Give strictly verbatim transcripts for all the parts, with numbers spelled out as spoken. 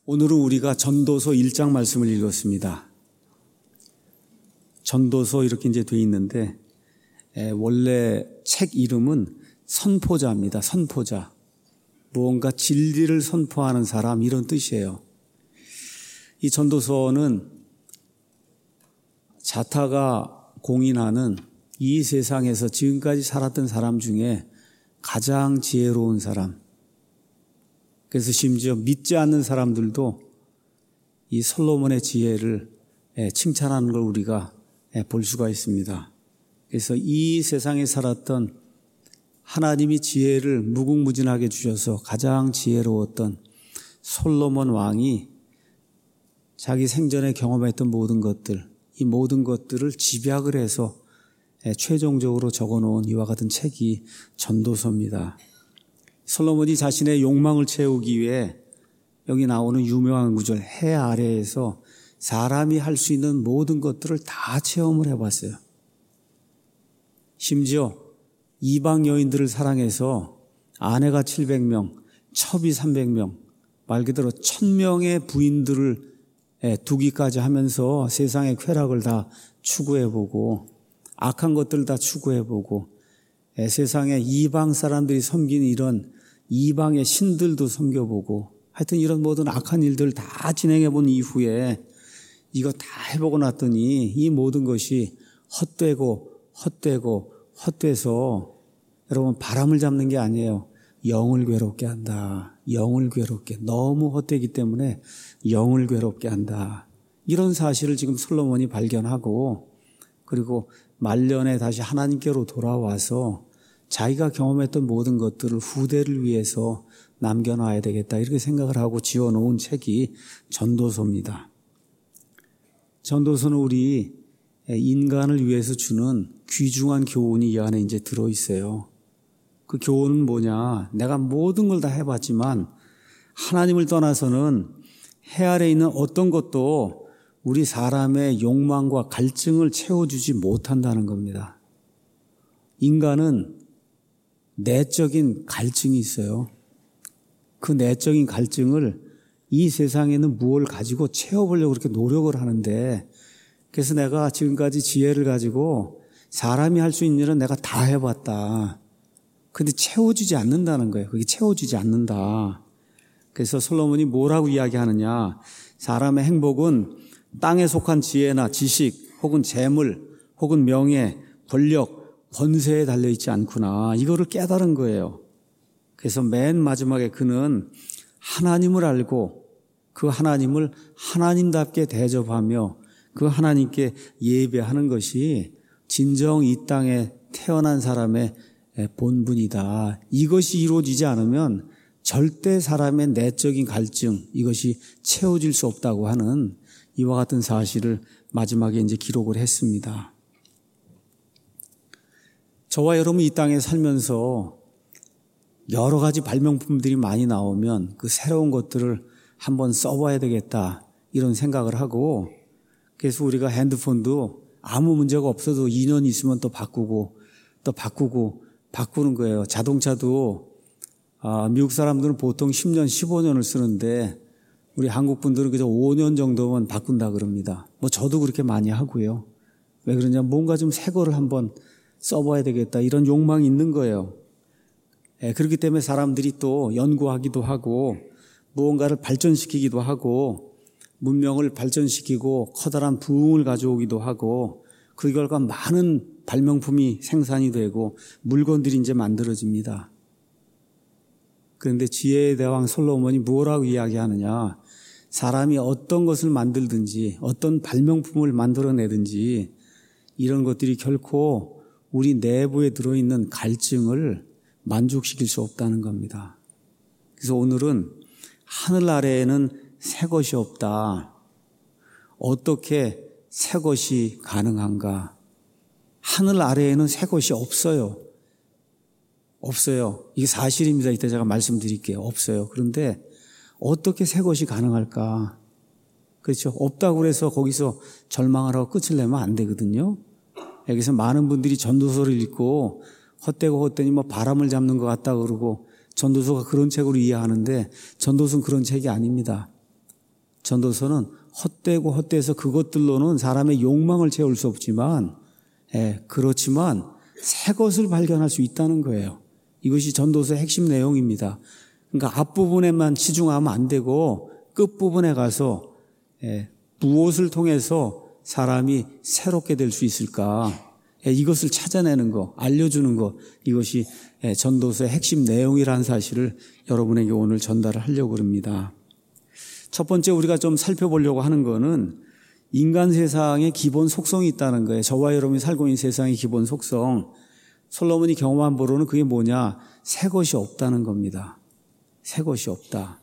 오늘은 우리가 전도서 일 장 말씀을 읽었습니다. 전도서 이렇게 이제 돼 있는데 에, 원래 책 이름은 선포자입니다. 선포자. 무언가 진리를 선포하는 사람 이런 뜻이에요. 이 전도서는 자타가 공인하는 이 세상에서 지금까지 살았던 사람 중에 가장 지혜로운 사람. 그래서 심지어 믿지 않는 사람들도 이 솔로몬의 지혜를 칭찬하는 걸 우리가 볼 수가 있습니다. 그래서 이 세상에 살았던 하나님이 지혜를 무궁무진하게 주셔서 가장 지혜로웠던 솔로몬 왕이 자기 생전에 경험했던 모든 것들, 이 모든 것들을 집약을 해서 최종적으로 적어놓은 이와 같은 책이 전도서입니다. 솔로몬이 자신의 욕망을 채우기 위해 여기 나오는 유명한 구절, 해 아래에서 사람이 할 수 있는 모든 것들을 다 체험을 해봤어요. 심지어 이방 여인들을 사랑해서 아내가 칠백 명, 첩이 삼백 명, 말 그대로 천 명의 부인들을 두기까지 하면서 세상의 쾌락을 다 추구해보고 악한 것들을 다 추구해보고 세상에 이방 사람들이 섬기는 이런 이방의 신들도 섬겨보고 하여튼 이런 모든 악한 일들을 다 진행해본 이후에 이거 다 해보고 났더니 이 모든 것이 헛되고 헛되고 헛돼서 여러분 바람을 잡는 게 아니에요. 영을 괴롭게 한다. 영을 괴롭게. 너무 헛되기 때문에 영을 괴롭게 한다. 이런 사실을 지금 솔로몬이 발견하고 그리고 말년에 다시 하나님께로 돌아와서 자기가 경험했던 모든 것들을 후대를 위해서 남겨놔야 되겠다 이렇게 생각을 하고 지어놓은 책이 전도서입니다. 전도서는 우리 인간을 위해서 주는 귀중한 교훈이 이 안에 이제 들어있어요. 그 교훈은 뭐냐? 내가 모든 걸 다 해봤지만 하나님을 떠나서는 해 아래 있는 어떤 것도 우리 사람의 욕망과 갈증을 채워주지 못한다는 겁니다. 인간은 내적인 갈증이 있어요. 그 내적인 갈증을 이 세상에는 무엇을 가지고 채워보려고 그렇게 노력을 하는데 그래서 내가 지금까지 지혜를 가지고 사람이 할 수 있는 일은 내가 다 해봤다. 근데 채워주지 않는다는 거예요. 그게 채워주지 않는다. 그래서 솔로몬이 뭐라고 이야기하느냐. 사람의 행복은 땅에 속한 지혜나 지식 혹은 재물 혹은 명예, 권력, 권세에 달려있지 않구나. 이거를 깨달은 거예요. 그래서 맨 마지막에 그는 하나님을 알고 그 하나님을 하나님답게 대접하며 그 하나님께 예배하는 것이 진정 이 땅에 태어난 사람의 본분이다. 이것이 이루어지지 않으면 절대 사람의 내적인 갈증 이것이 채워질 수 없다고 하는 이와 같은 사실을 마지막에 이제 기록을 했습니다. 저와 여러분 이 땅에 살면서 여러 가지 발명품들이 많이 나오면 그 새로운 것들을 한번 써봐야 되겠다 이런 생각을 하고 그래서 우리가 핸드폰도 아무 문제가 없어도 이 년 있으면 또 바꾸고 또 바꾸고 바꾸는 거예요. 자동차도 아, 미국 사람들은 보통 십 년, 십오 년을 쓰는데 우리 한국 분들은 그저 오 년 정도면 바꾼다 그럽니다. 뭐 저도 그렇게 많이 하고요. 왜 그러냐 뭔가 좀 새 거를 한번 써봐야 되겠다 이런 욕망이 있는 거예요. 예, 그렇기 때문에 사람들이 또 연구하기도 하고 무언가를 발전시키기도 하고 문명을 발전시키고 커다란 부흥을 가져오기도 하고 그 결과 많은 발명품이 생산이 되고 물건들이 이제 만들어집니다. 그런데 지혜의 대왕 솔로몬이 뭐라고 이야기하느냐. 사람이 어떤 것을 만들든지 어떤 발명품을 만들어내든지 이런 것들이 결코 우리 내부에 들어있는 갈증을 만족시킬 수 없다는 겁니다. 그래서 오늘은 하늘 아래에는 새 것이 없다. 어떻게 새 것이 가능한가? 하늘 아래에는 새 것이 없어요. 없어요. 이게 사실입니다. 이때 제가 말씀드릴게요. 없어요. 그런데 어떻게 새 것이 가능할까? 그렇죠. 없다고 해서 거기서 절망을 하고 끝을 내면 안 되거든요. 여기서 많은 분들이 전도서를 읽고 헛되고 헛되니 뭐 바람을 잡는 것 같다 그러고 전도서가 그런 책으로 이해하는데 전도서는 그런 책이 아닙니다. 전도서는 헛되고 헛되어서 그것들로는 사람의 욕망을 채울 수 없지만, 예, 그렇지만 새 것을 발견할 수 있다는 거예요. 이것이 전도서의 핵심 내용입니다. 그러니까 앞부분에만 치중하면 안 되고 끝부분에 가서 예, 무엇을 통해서 사람이 새롭게 될 수 있을까? 예, 이것을 찾아내는 거, 알려주는 거, 이것이 예, 전도서의 핵심 내용이라는 사실을 여러분에게 오늘 전달을 하려고 합니다. 첫 번째 우리가 좀 살펴보려고 하는 거는 인간 세상의 기본 속성이 있다는 거예요. 저와 여러분이 살고 있는 세상의 기본 속성. 솔로몬이 경험한 바로는 그게 뭐냐? 새 것이 없다는 겁니다. 새 것이 없다.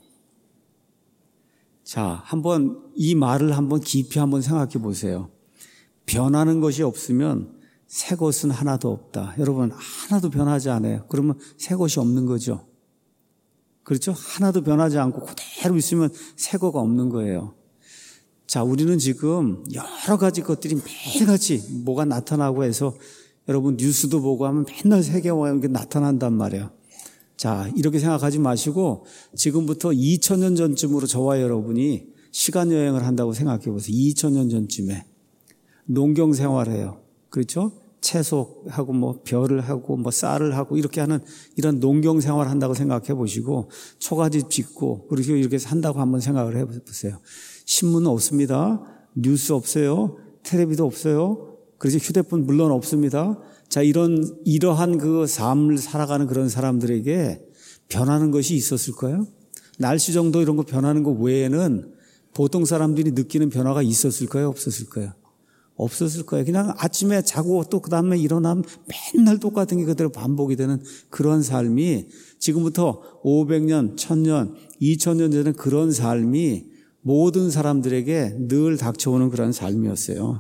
자, 한번 이 말을 한번 깊이 한번 생각해 보세요. 변하는 것이 없으면 새 것은 하나도 없다. 여러분, 하나도 변하지 않아요. 그러면 새 것이 없는 거죠. 그렇죠? 하나도 변하지 않고 그대로 있으면 새 거가 없는 거예요. 자, 우리는 지금 여러 가지 것들이 매일같이 뭐가 나타나고 해서 여러분 뉴스도 보고 하면 맨날 세계화가 이렇게 나타난단 말이에요. 자, 이렇게 생각하지 마시고 지금부터 이천 년 전쯤으로 저와 여러분이 시간 여행을 한다고 생각해 보세요. 이천 년 전쯤에 농경 생활해요. 그렇죠? 채소하고 뭐 벼를 하고 뭐 쌀을 하고 이렇게 하는 이런 농경 생활을 한다고 생각해 보시고 초가집 짓고 그렇게 이렇게 한다고 한번 생각을 해 보세요. 신문은 없습니다. 뉴스 없어요. 텔레비도 없어요. 그래서 휴대폰 물론 없습니다. 자, 이런 이러한 그 삶을 살아가는 그런 사람들에게 변하는 것이 있었을까요? 날씨 정도 이런 거 변하는 거 외에는 보통 사람들이 느끼는 변화가 있었을까요? 없었을까요? 없었을 거예요. 그냥 아침에 자고 또 그 다음에 일어나면 맨날 똑같은 게 그대로 반복이 되는 그런 삶이 지금부터 오백 년, 천 년, 이천 년 전에 그런 삶이 모든 사람들에게 늘 닥쳐오는 그런 삶이었어요.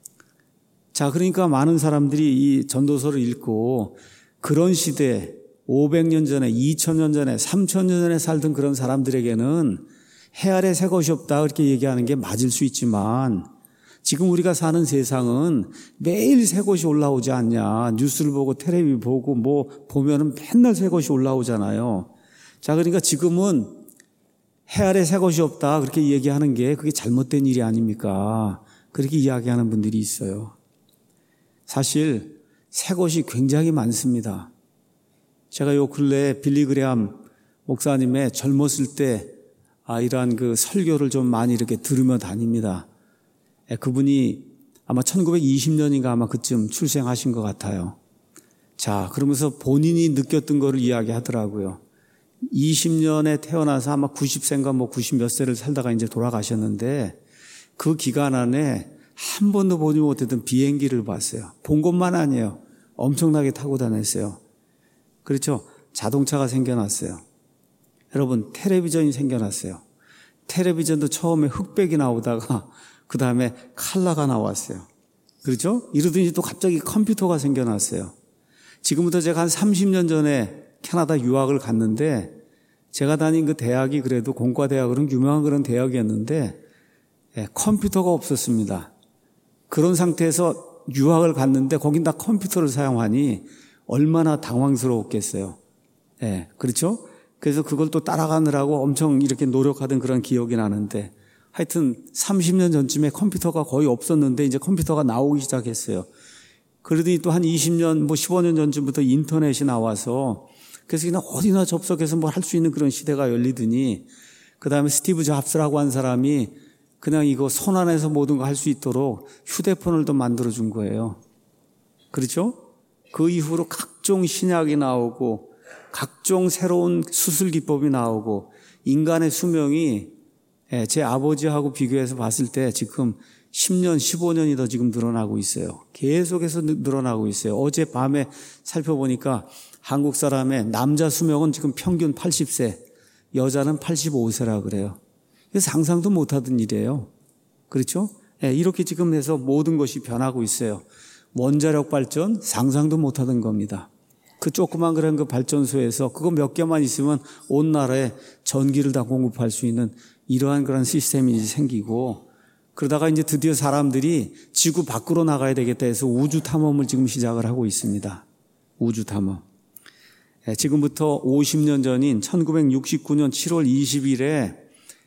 자, 그러니까 많은 사람들이 이 전도서를 읽고 그런 시대에 오백 년 전에, 이천 년 전에, 삼천 년 전에 살던 그런 사람들에게는 해 아래 새 것이 없다 그렇게 얘기하는 게 맞을 수 있지만 지금 우리가 사는 세상은 매일 새 것이 올라오지 않냐. 뉴스를 보고 텔레비 보고 뭐 보면은 맨날 새 것이 올라오잖아요. 자, 그러니까 지금은 해 아래 새 것이 없다 그렇게 얘기하는 게 그게 잘못된 일이 아닙니까? 그렇게 이야기하는 분들이 있어요. 사실 새 것이 굉장히 많습니다. 제가 요 근래에 빌리 그레함 목사님의 젊었을 때 아, 이러한 그 설교를 좀 많이 이렇게 들으며 다닙니다. 그분이 아마 천구백이십 년인가 아마 그쯤 출생하신 것 같아요. 자, 그러면서 본인이 느꼈던 거를 이야기하더라고요. 이십 년에 태어나서 아마 구십 세인가 뭐 구십 몇 세를 살다가 이제 돌아가셨는데 그 기간 안에 한 번도 보지 못했던 비행기를 봤어요. 본 것만 아니에요. 엄청나게 타고 다녔어요. 그렇죠? 자동차가 생겨났어요. 여러분, 텔레비전이 생겨났어요. 텔레비전도 처음에 흑백이 나오다가 그 다음에 칼라가 나왔어요. 그렇죠? 이러더니 또 갑자기 컴퓨터가 생겨났어요. 지금부터 제가 한 삼십 년 전에 캐나다 유학을 갔는데 제가 다닌 그 대학이 그래도 공과대학으로는 유명한 그런 대학이었는데 예, 컴퓨터가 없었습니다. 그런 상태에서 유학을 갔는데 거긴 다 컴퓨터를 사용하니 얼마나 당황스러웠겠어요. 예, 그렇죠? 그래서 그걸 또 따라가느라고 엄청 이렇게 노력하던 그런 기억이 나는데 하여튼 삼십 년 전쯤에 컴퓨터가 거의 없었는데 이제 컴퓨터가 나오기 시작했어요. 그러더니 또 한 이십 년, 뭐 십오 년 전쯤부터 인터넷이 나와서 그래서 그냥 어디나 접속해서 뭘 할 수 있는 그런 시대가 열리더니 그 다음에 스티브 잡스라고 한 사람이 그냥 이거 손 안에서 모든 거 할 수 있도록 휴대폰을 또 만들어준 거예요. 그렇죠? 그 이후로 각종 신약이 나오고 각종 새로운 수술 기법이 나오고 인간의 수명이 제 아버지하고 비교해서 봤을 때 지금 십 년, 십오 년이 더 지금 늘어나고 있어요. 계속해서 늘어나고 있어요. 어제 밤에 살펴보니까 한국 사람의 남자 수명은 지금 평균 팔십 세, 여자는 팔십오 세라 그래요. 상상도 못하던 일이에요. 그렇죠? 이렇게 지금 해서 모든 것이 변하고 있어요. 원자력 발전 상상도 못하던 겁니다. 그 조그만 그런 그 발전소에서 그거 몇 개만 있으면 온 나라에 전기를 다 공급할 수 있는 이러한 그런 시스템이 생기고 그러다가 이제 드디어 사람들이 지구 밖으로 나가야 되겠다 해서 우주 탐험을 지금 시작을 하고 있습니다. 우주 탐험. 지금부터 오십 년 전인 천구백육십구 년 칠월 이십일에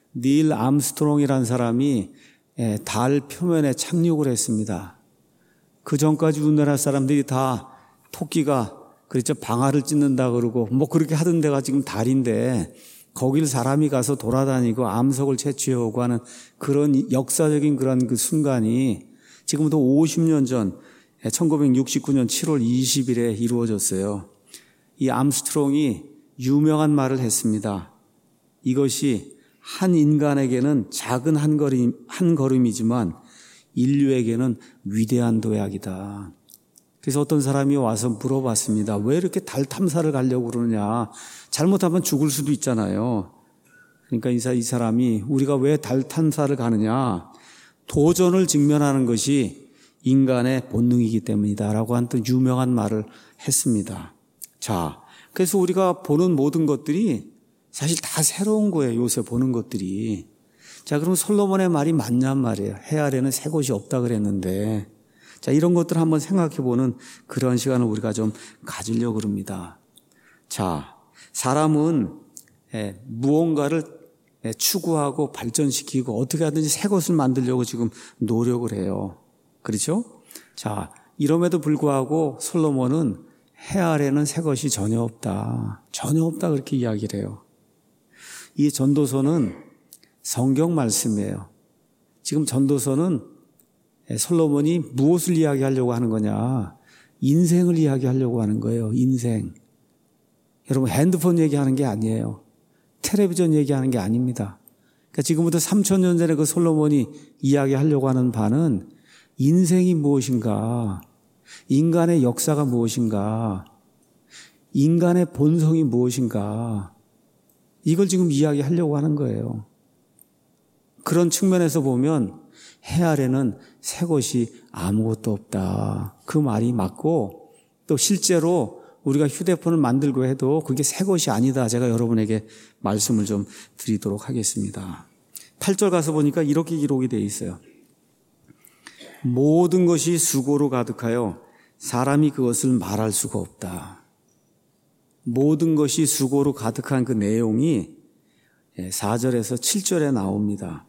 닐 암스트롱이라는 사람이 달 표면에 착륙을 했습니다. 그 전까지 우리나라 사람들이 다 토끼가 그렇죠, 방아를 찢는다 그러고 뭐 그렇게 하던 데가 지금 달인데 거길 사람이 가서 돌아다니고 암석을 채취해오고 하는 그런 역사적인 그런 그 순간이 지금부터 오십 년 전 천구백육십구 년 칠월 이십일에 이루어졌어요. 이 암스트롱이 유명한 말을 했습니다. 이것이 한 인간에게는 작은 한 걸음, 한 걸음이지만 인류에게는 위대한 도약이다. 그래서 어떤 사람이 와서 물어봤습니다. 왜 이렇게 달 탐사를 가려고 그러느냐. 잘못하면 죽을 수도 있잖아요. 그러니까 이 사람이 우리가 왜 달 탐사를 가느냐. 도전을 직면하는 것이 인간의 본능이기 때문이다 라고 한 또 유명한 말을 했습니다. 자, 그래서 우리가 보는 모든 것들이 사실 다 새로운 거예요. 요새 보는 것들이. 자, 그럼 솔로몬의 말이 맞냔 말이에요. 해 아래는 새 곳이 없다 그랬는데, 자, 이런 것들을 한번 생각해 보는 그런 시간을 우리가 좀 가지려고 그럽니다. 자, 사람은 예, 무언가를 예, 추구하고 발전시키고 어떻게 하든지 새 것을 만들려고 지금 노력을 해요. 그렇죠? 자, 이럼에도 불구하고 솔로몬은 해 아래는 새 것이 전혀 없다. 전혀 없다 그렇게 이야기를 해요. 이 전도서는 성경 말씀이에요. 지금 전도서는 솔로몬이 무엇을 이야기하려고 하는 거냐? 인생을 이야기하려고 하는 거예요. 인생. 여러분 핸드폰 얘기하는 게 아니에요. 텔레비전 얘기하는 게 아닙니다. 그러니까 지금부터 삼천 년 전에 그 솔로몬이 이야기하려고 하는 바는 인생이 무엇인가? 인간의 역사가 무엇인가? 인간의 본성이 무엇인가? 이걸 지금 이야기하려고 하는 거예요. 그런 측면에서 보면 해 아래는 새 것이 아무것도 없다. 그 말이 맞고 또 실제로 우리가 휴대폰을 만들고 해도 그게 새 것이 아니다. 제가 여러분에게 말씀을 좀 드리도록 하겠습니다. 팔 절 가서 보니까 이렇게 기록이 되어 있어요. 모든 것이 수고로 가득하여 사람이 그것을 말할 수가 없다. 모든 것이 수고로 가득한 그 내용이 사 절에서 칠 절에 나옵니다.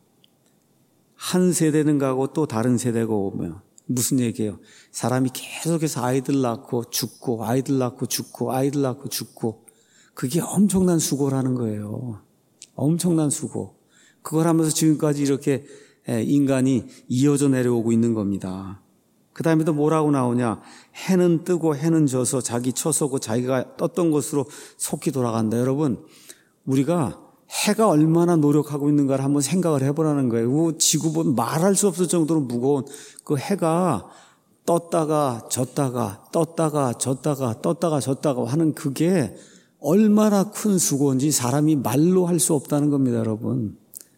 한 세대는 가고 또 다른 세대가 오면 무슨 얘기예요? 사람이 계속해서 아이들 낳고 죽고 아이들 낳고 죽고 아이들 낳고 죽고 그게 엄청난 수고라는 거예요. 엄청난 수고. 그걸 하면서 지금까지 이렇게 인간이 이어져 내려오고 있는 겁니다. 그 다음에 또 뭐라고 나오냐? 해는 뜨고 해는 져서 자기 처서고 자기가 떴던 것으로 속히 돌아간다. 여러분, 우리가 해가 얼마나 노력하고 있는가를 한번 생각을 해보라는 거예요. 지구본 말할 수 없을 정도로 무거운 그 해가 떴다가 졌다가 떴다가 졌다가 떴다가 졌다가 하는 그게 얼마나 큰 수고인지 사람이 말로 할 수 없다는 겁니다, 여러분.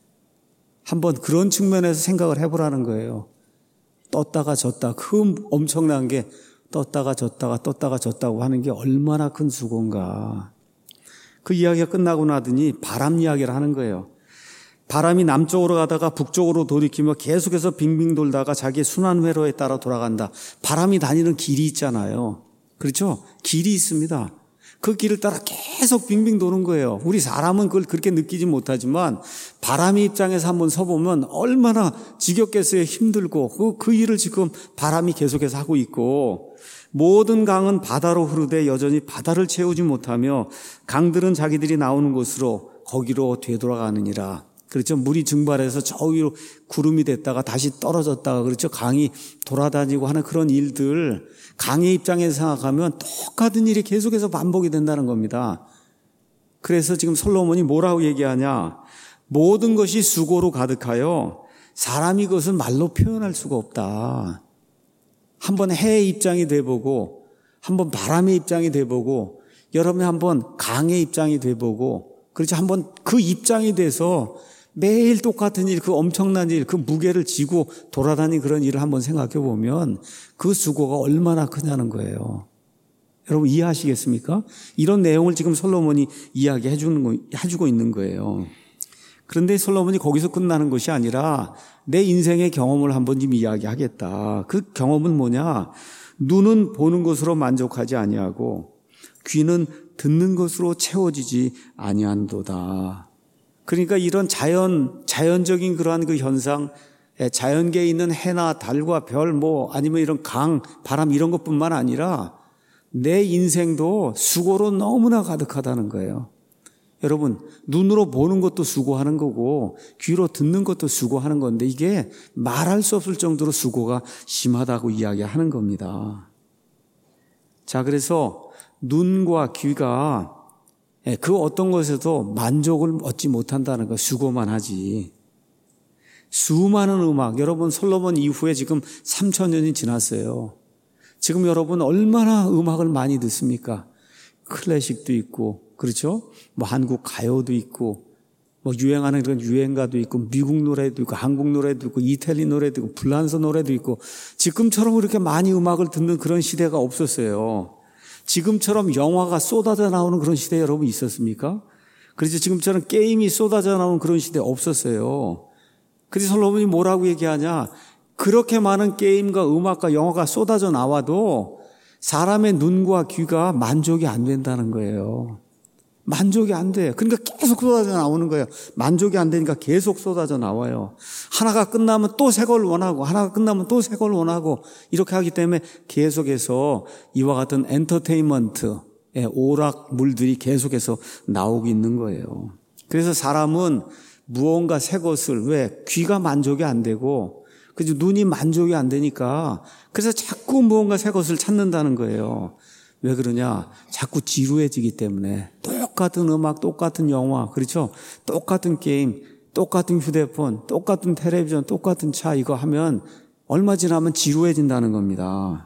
한번 그런 측면에서 생각을 해보라는 거예요. 떴다가 졌다. 그 엄청난 게 떴다가 졌다가 떴다가 졌다고 하는 게 얼마나 큰 수고인가. 그 이야기가 끝나고 나더니 바람 이야기를 하는 거예요. 바람이 남쪽으로 가다가 북쪽으로 돌이키며 계속해서 빙빙 돌다가 자기의 순환 회로에 따라 돌아간다. 바람이 다니는 길이 있잖아요. 그렇죠? 길이 있습니다. 그 길을 따라 계속 빙빙 도는 거예요. 우리 사람은 그걸 그렇게 느끼지 못하지만 바람의 입장에서 한번 서보면 얼마나 지겹겠어요. 힘들고 그, 그 일을 지금 바람이 계속해서 하고 있고 모든 강은 바다로 흐르되 여전히 바다를 채우지 못하며 강들은 자기들이 나오는 곳으로 거기로 되돌아가느니라. 그렇죠. 물이 증발해서 저 위로 구름이 됐다가 다시 떨어졌다가 그렇죠. 강이 돌아다니고 하는 그런 일들 강의 입장에서 생각하면 똑같은 일이 계속해서 반복이 된다는 겁니다. 그래서 지금 솔로몬이 뭐라고 얘기하냐? 모든 것이 수고로 가득하여 사람이 그것을 말로 표현할 수가 없다. 한번 해의 입장이 돼보고 한번 바람의 입장이 돼보고 여러분이 한번 강의 입장이 돼보고 그렇지 한번 그 입장이 돼서 매일 똑같은 일, 그 엄청난 일, 그 무게를 지고 돌아다니는 그런 일을 한번 생각해 보면 그 수고가 얼마나 크냐는 거예요. 여러분 이해하시겠습니까? 이런 내용을 지금 솔로몬이 이야기해 주는 거, 해주고 있는 거예요. 그런데 솔로몬이 거기서 끝나는 것이 아니라 내 인생의 경험을 한번 좀 이야기하겠다. 그 경험은 뭐냐? 눈은 보는 것으로 만족하지 아니하고 귀는 듣는 것으로 채워지지 아니한도다. 그러니까 이런 자연, 자연적인 그러한 그 현상, 자연계에 있는 해나 달과 별, 뭐 아니면 이런 강, 바람 이런 것뿐만 아니라 내 인생도 수고로 너무나 가득하다는 거예요. 여러분, 눈으로 보는 것도 수고하는 거고 귀로 듣는 것도 수고하는 건데 이게 말할 수 없을 정도로 수고가 심하다고 이야기하는 겁니다. 자, 그래서 눈과 귀가 그 어떤 것에도 만족을 얻지 못한다는 거, 수고만 하지. 수많은 음악, 여러분 솔로몬 이후에 지금 삼천 년이 지났어요. 지금 여러분 얼마나 음악을 많이 듣습니까? 클래식도 있고, 그렇죠? 뭐 한국 가요도 있고, 뭐 유행하는 그런 유행가도 있고, 미국 노래도 있고, 한국 노래도 있고, 이태리 노래도 있고, 프랑스 노래도 있고, 지금처럼 그렇게 많이 음악을 듣는 그런 시대가 없었어요. 지금처럼 영화가 쏟아져 나오는 그런 시대 여러분 있었습니까? 그래서 지금처럼 게임이 쏟아져 나오는 그런 시대 없었어요. 그래서 솔로몬이 뭐라고 얘기하냐? 그렇게 많은 게임과 음악과 영화가 쏟아져 나와도 사람의 눈과 귀가 만족이 안 된다는 거예요. 만족이 안 돼요. 그러니까 계속 쏟아져 나오는 거예요. 만족이 안 되니까 계속 쏟아져 나와요. 하나가 끝나면 또 새 걸 원하고 하나가 끝나면 또 새 걸 원하고 이렇게 하기 때문에 계속해서 이와 같은 엔터테인먼트의 오락물들이 계속해서 나오고 있는 거예요. 그래서 사람은 무언가 새 것을 왜 귀가 만족이 안 되고 그죠? 눈이 만족이 안 되니까 그래서 자꾸 무언가 새 것을 찾는다는 거예요. 왜 그러냐? 자꾸 지루해지기 때문에. 똑같은 음악, 똑같은 영화, 그렇죠? 똑같은 게임, 똑같은 휴대폰, 똑같은 텔레비전, 똑같은 차 이거 하면 얼마 지나면 지루해진다는 겁니다.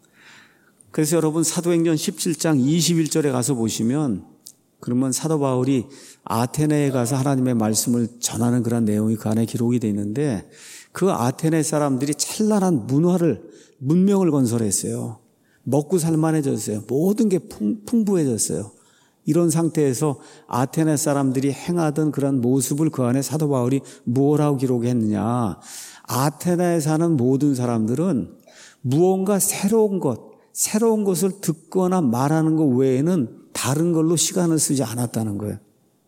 그래서 여러분 사도행전 십칠 장 이십일 절에 가서 보시면 그러면 사도 바울이 아테네에 가서 하나님의 말씀을 전하는 그런 내용이 그 안에 기록이 되어 있는데 그 아테네 사람들이 찬란한 문화를, 문명을 건설했어요. 먹고 살만해졌어요. 모든 게 풍, 풍부해졌어요. 이런 상태에서 아테네 사람들이 행하던 그런 모습을 그 안에 사도 바울이 뭐라고 기록했느냐. 아테네에 사는 모든 사람들은 무언가 새로운 것, 새로운 것을 듣거나 말하는 것 외에는 다른 걸로 시간을 쓰지 않았다는 거예요.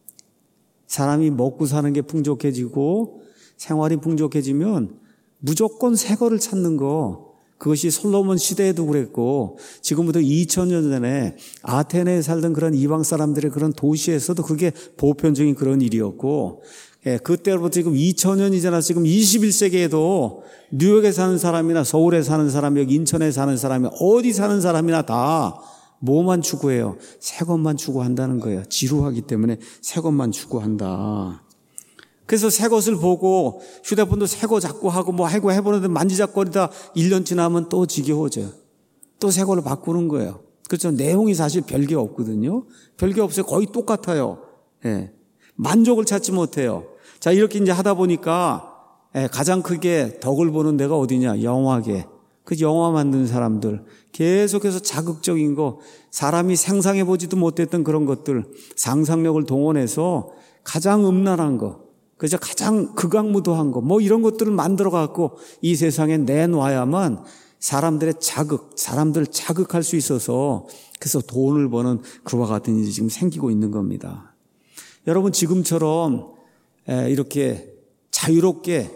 사람이 먹고 사는 게 풍족해지고 생활이 풍족해지면 무조건 새 거를 찾는 거, 그것이 솔로몬 시대에도 그랬고 지금부터 이천 년 전에 아테네에 살던 그런 이방 사람들의 그런 도시에서도 그게 보편적인 그런 일이었고 예, 그때로부터 지금 이천 년이 지나 지금 이십일 세기에도 뉴욕에 사는 사람이나 서울에 사는 사람, 여기 인천에 사는 사람이 어디 사는 사람이나 다 뭐만 추구해요? 새 것만 추구한다는 거예요. 지루하기 때문에 새 것만 추구한다. 그래서 새 것을 보고 휴대폰도 새 거 자꾸 하고 뭐 하고 해보는데 만지작거리다 일 년 지나면 또 지겨워져요. 또 새 걸로 바꾸는 거예요. 그렇죠. 내용이 사실 별게 없거든요. 별게 없어요. 거의 똑같아요. 예. 만족을 찾지 못해요. 자, 이렇게 이제 하다 보니까 예, 가장 크게 덕을 보는 데가 어디냐? 영화계. 그 영화 만든 사람들. 계속해서 자극적인 거, 사람이 상상해보지도 못했던 그런 것들, 상상력을 동원해서 가장 음란한 거, 그래서 가장 극악무도한 거, 뭐 이런 것들을 만들어 갖고 이 세상에 내놔야만 사람들의 자극, 사람들을 자극할 수 있어서 그래서 돈을 버는 그와 같은 일이 지금 생기고 있는 겁니다. 여러분 지금처럼 이렇게 자유롭게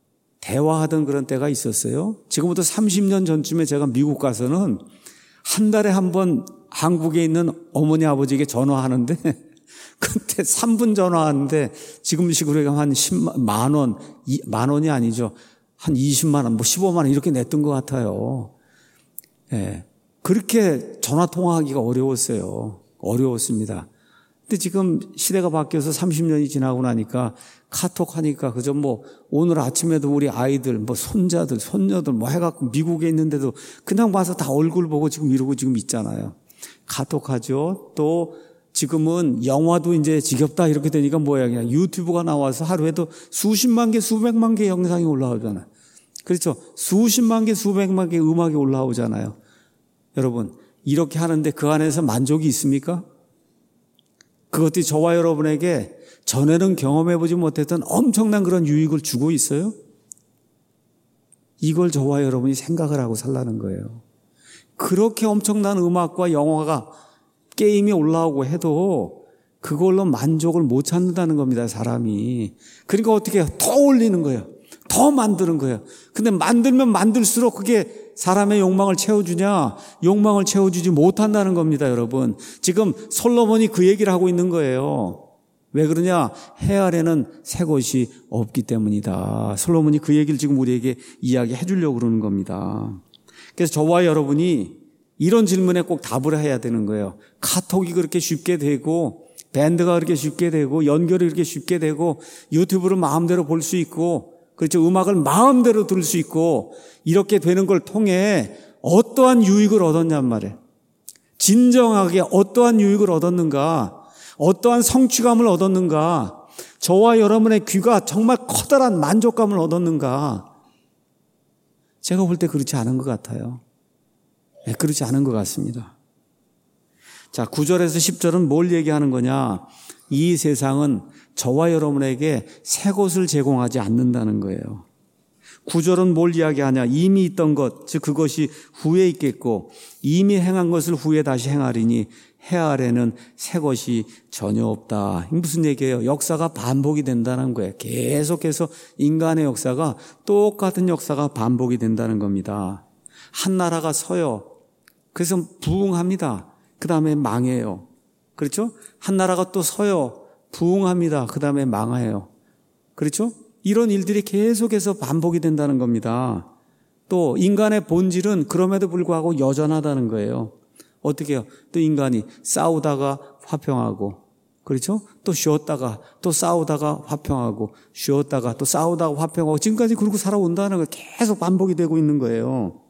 대화하던 그런 때가 있었어요. 지금부터 삼십 년 전쯤에 제가 미국 가서는 한 달에 한 번 한국에 있는 어머니 아버지에게 전화하는데 그때 삼 분 전화하는데 지금 식으로 하면 한 십만 원, 만 원이 아니죠. 한 이십만 원, 뭐 십오만 원 이렇게 냈던 것 같아요. 예. 그렇게 전화 통화하기가 어려웠어요. 어려웠습니다. 근데 지금 시대가 바뀌어서 삼십 년이 지나고 나니까 카톡 하니까 그저 뭐 오늘 아침에도 우리 아이들 뭐 손자들, 손녀들 뭐 해갖고 미국에 있는데도 그냥 와서 다 얼굴 보고 지금 이러고 지금 있잖아요. 카톡 하죠. 또 지금은 영화도 이제 지겹다 이렇게 되니까 뭐야 그냥 유튜브가 나와서 하루에도 수십만 개, 수백만 개 영상이 올라오잖아요. 그렇죠. 수십만 개, 수백만 개 음악이 올라오잖아요. 여러분 이렇게 하는데 그 안에서 만족이 있습니까? 그것들이 저와 여러분에게 전에는 경험해보지 못했던 엄청난 그런 유익을 주고 있어요? 이걸 저와 여러분이 생각을 하고 살라는 거예요. 그렇게 엄청난 음악과 영화가 게임이 올라오고 해도 그걸로 만족을 못 찾는다는 겁니다, 사람이. 그러니까 어떻게 해요? 더 올리는 거예요. 더 만드는 거예요. 근데 만들면 만들수록 그게 사람의 욕망을 채워주냐? 욕망을 채워주지 못한다는 겁니다, 여러분. 지금 솔로몬이 그 얘기를 하고 있는 거예요. 왜 그러냐? 해 아래는 새 곳이 없기 때문이다. 솔로몬이 그 얘기를 지금 우리에게 이야기해 주려고 그러는 겁니다. 그래서 저와 여러분이 이런 질문에 꼭 답을 해야 되는 거예요. 카톡이 그렇게 쉽게 되고, 밴드가 그렇게 쉽게 되고, 연결이 그렇게 쉽게 되고, 유튜브를 마음대로 볼 수 있고, 그렇죠. 음악을 마음대로 들을 수 있고, 이렇게 되는 걸 통해 어떠한 유익을 얻었냔 말이에요. 진정하게 어떠한 유익을 얻었는가, 어떠한 성취감을 얻었는가, 저와 여러분의 귀가 정말 커다란 만족감을 얻었는가. 제가 볼 때 그렇지 않은 것 같아요. 네, 그렇지 않은 것 같습니다. 자, 구 절에서 십 절은 뭘 얘기하는 거냐? 이 세상은 저와 여러분에게 새 것을 제공하지 않는다는 거예요. 구 절은 뭘 이야기하냐? 이미 있던 것, 즉 그것이 후에 있겠고 이미 행한 것을 후에 다시 행하리니 해 아래는 새 것이 전혀 없다. 무슨 얘기예요? 역사가 반복이 된다는 거예요. 계속해서 인간의 역사가 똑같은 역사가 반복이 된다는 겁니다. 한 나라가 서요. 그래서 부흥합니다. 그 다음에 망해요. 그렇죠? 한 나라가 또 서요. 부흥합니다. 그 다음에 망해요. 그렇죠? 이런 일들이 계속해서 반복이 된다는 겁니다. 또 인간의 본질은 그럼에도 불구하고 여전하다는 거예요. 어떻게 해요? 또 인간이 싸우다가 화평하고, 그렇죠? 또 쉬었다가 또 싸우다가 화평하고, 쉬었다가 또 싸우다가 화평하고, 지금까지 그러고 살아온다는 거 계속 반복이 되고 있는 거예요.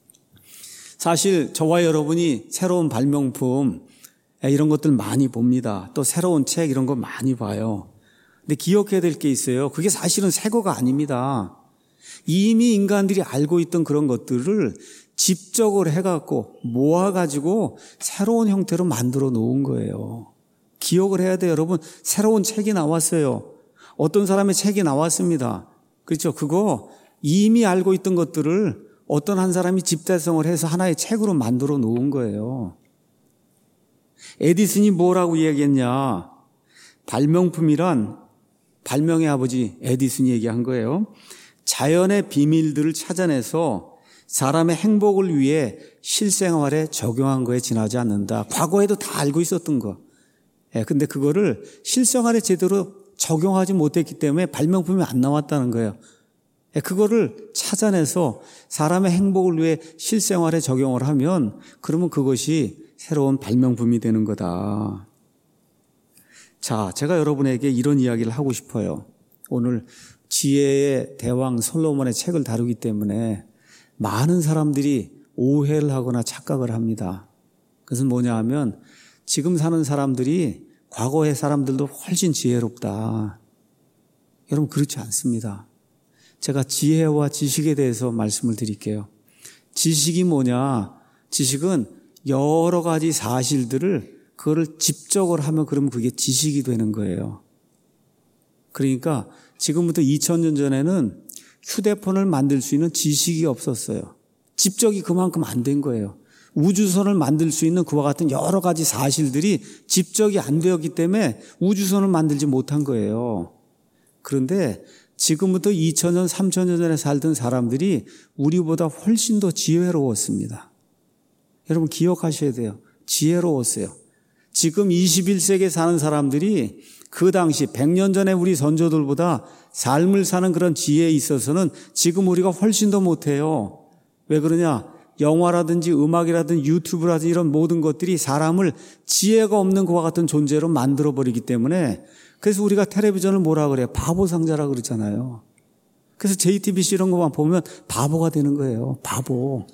사실 저와 여러분이 새로운 발명품 이런 것들 많이 봅니다. 또 새로운 책 이런 거 많이 봐요. 근데 기억해야 될 게 있어요. 그게 사실은 새 거가 아닙니다. 이미 인간들이 알고 있던 그런 것들을 집적으로 해갖고 모아가지고 새로운 형태로 만들어 놓은 거예요. 기억을 해야 돼요. 여러분, 새로운 책이 나왔어요. 어떤 사람의 책이 나왔습니다. 그렇죠? 그거 이미 알고 있던 것들을 어떤 한 사람이 집대성을 해서 하나의 책으로 만들어 놓은 거예요. 에디슨이 뭐라고 이야기했냐? 발명품이란 발명의 아버지 에디슨이 얘기한 거예요. 자연의 비밀들을 찾아내서 사람의 행복을 위해 실생활에 적용한 거에 지나지 않는다. 과거에도 다 알고 있었던 거. 예, 근데 그거를 실생활에 제대로 적용하지 못했기 때문에 발명품이 안 나왔다는 거예요. 예, 그거를 찾아내서 사람의 행복을 위해 실생활에 적용을 하면 그러면 그것이 새로운 발명품이 되는 거다. 자, 제가 여러분에게 이런 이야기를 하고 싶어요. 오늘 지혜의 대왕 솔로몬의 책을 다루기 때문에 많은 사람들이 오해를 하거나 착각을 합니다. 그것은 뭐냐 하면 지금 사는 사람들이 과거의 사람들도 훨씬 지혜롭다. 여러분, 그렇지 않습니다. 제가 지혜와 지식에 대해서 말씀을 드릴게요. 지식이 뭐냐? 지식은 여러 가지 사실들을 그거를 집적으로 하면 그러면 그게 지식이 되는 거예요. 그러니까 지금부터 이천 년 전에는 휴대폰을 만들 수 있는 지식이 없었어요. 집적이 그만큼 안 된 거예요. 우주선을 만들 수 있는 그와 같은 여러 가지 사실들이 집적이 안 되었기 때문에 우주선을 만들지 못한 거예요. 그런데 지금부터 이천 년, 삼천 년 전에 살던 사람들이 우리보다 훨씬 더 지혜로웠습니다. 여러분 기억하셔야 돼요. 지혜로웠어요. 지금 이십일 세기에 사는 사람들이 그 당시 백 년 전에 우리 선조들보다 삶을 사는 그런 지혜에 있어서는 지금 우리가 훨씬 더 못해요. 왜 그러냐? 영화라든지 음악이라든지 유튜브라든지 이런 모든 것들이 사람을 지혜가 없는 그와 같은 존재로 만들어버리기 때문에 그래서 우리가 텔레비전을 뭐라 그래요? 바보 상자라 그러잖아요. 그래서 제이티비씨 이런 것만 보면 바보가 되는 거예요. 바보.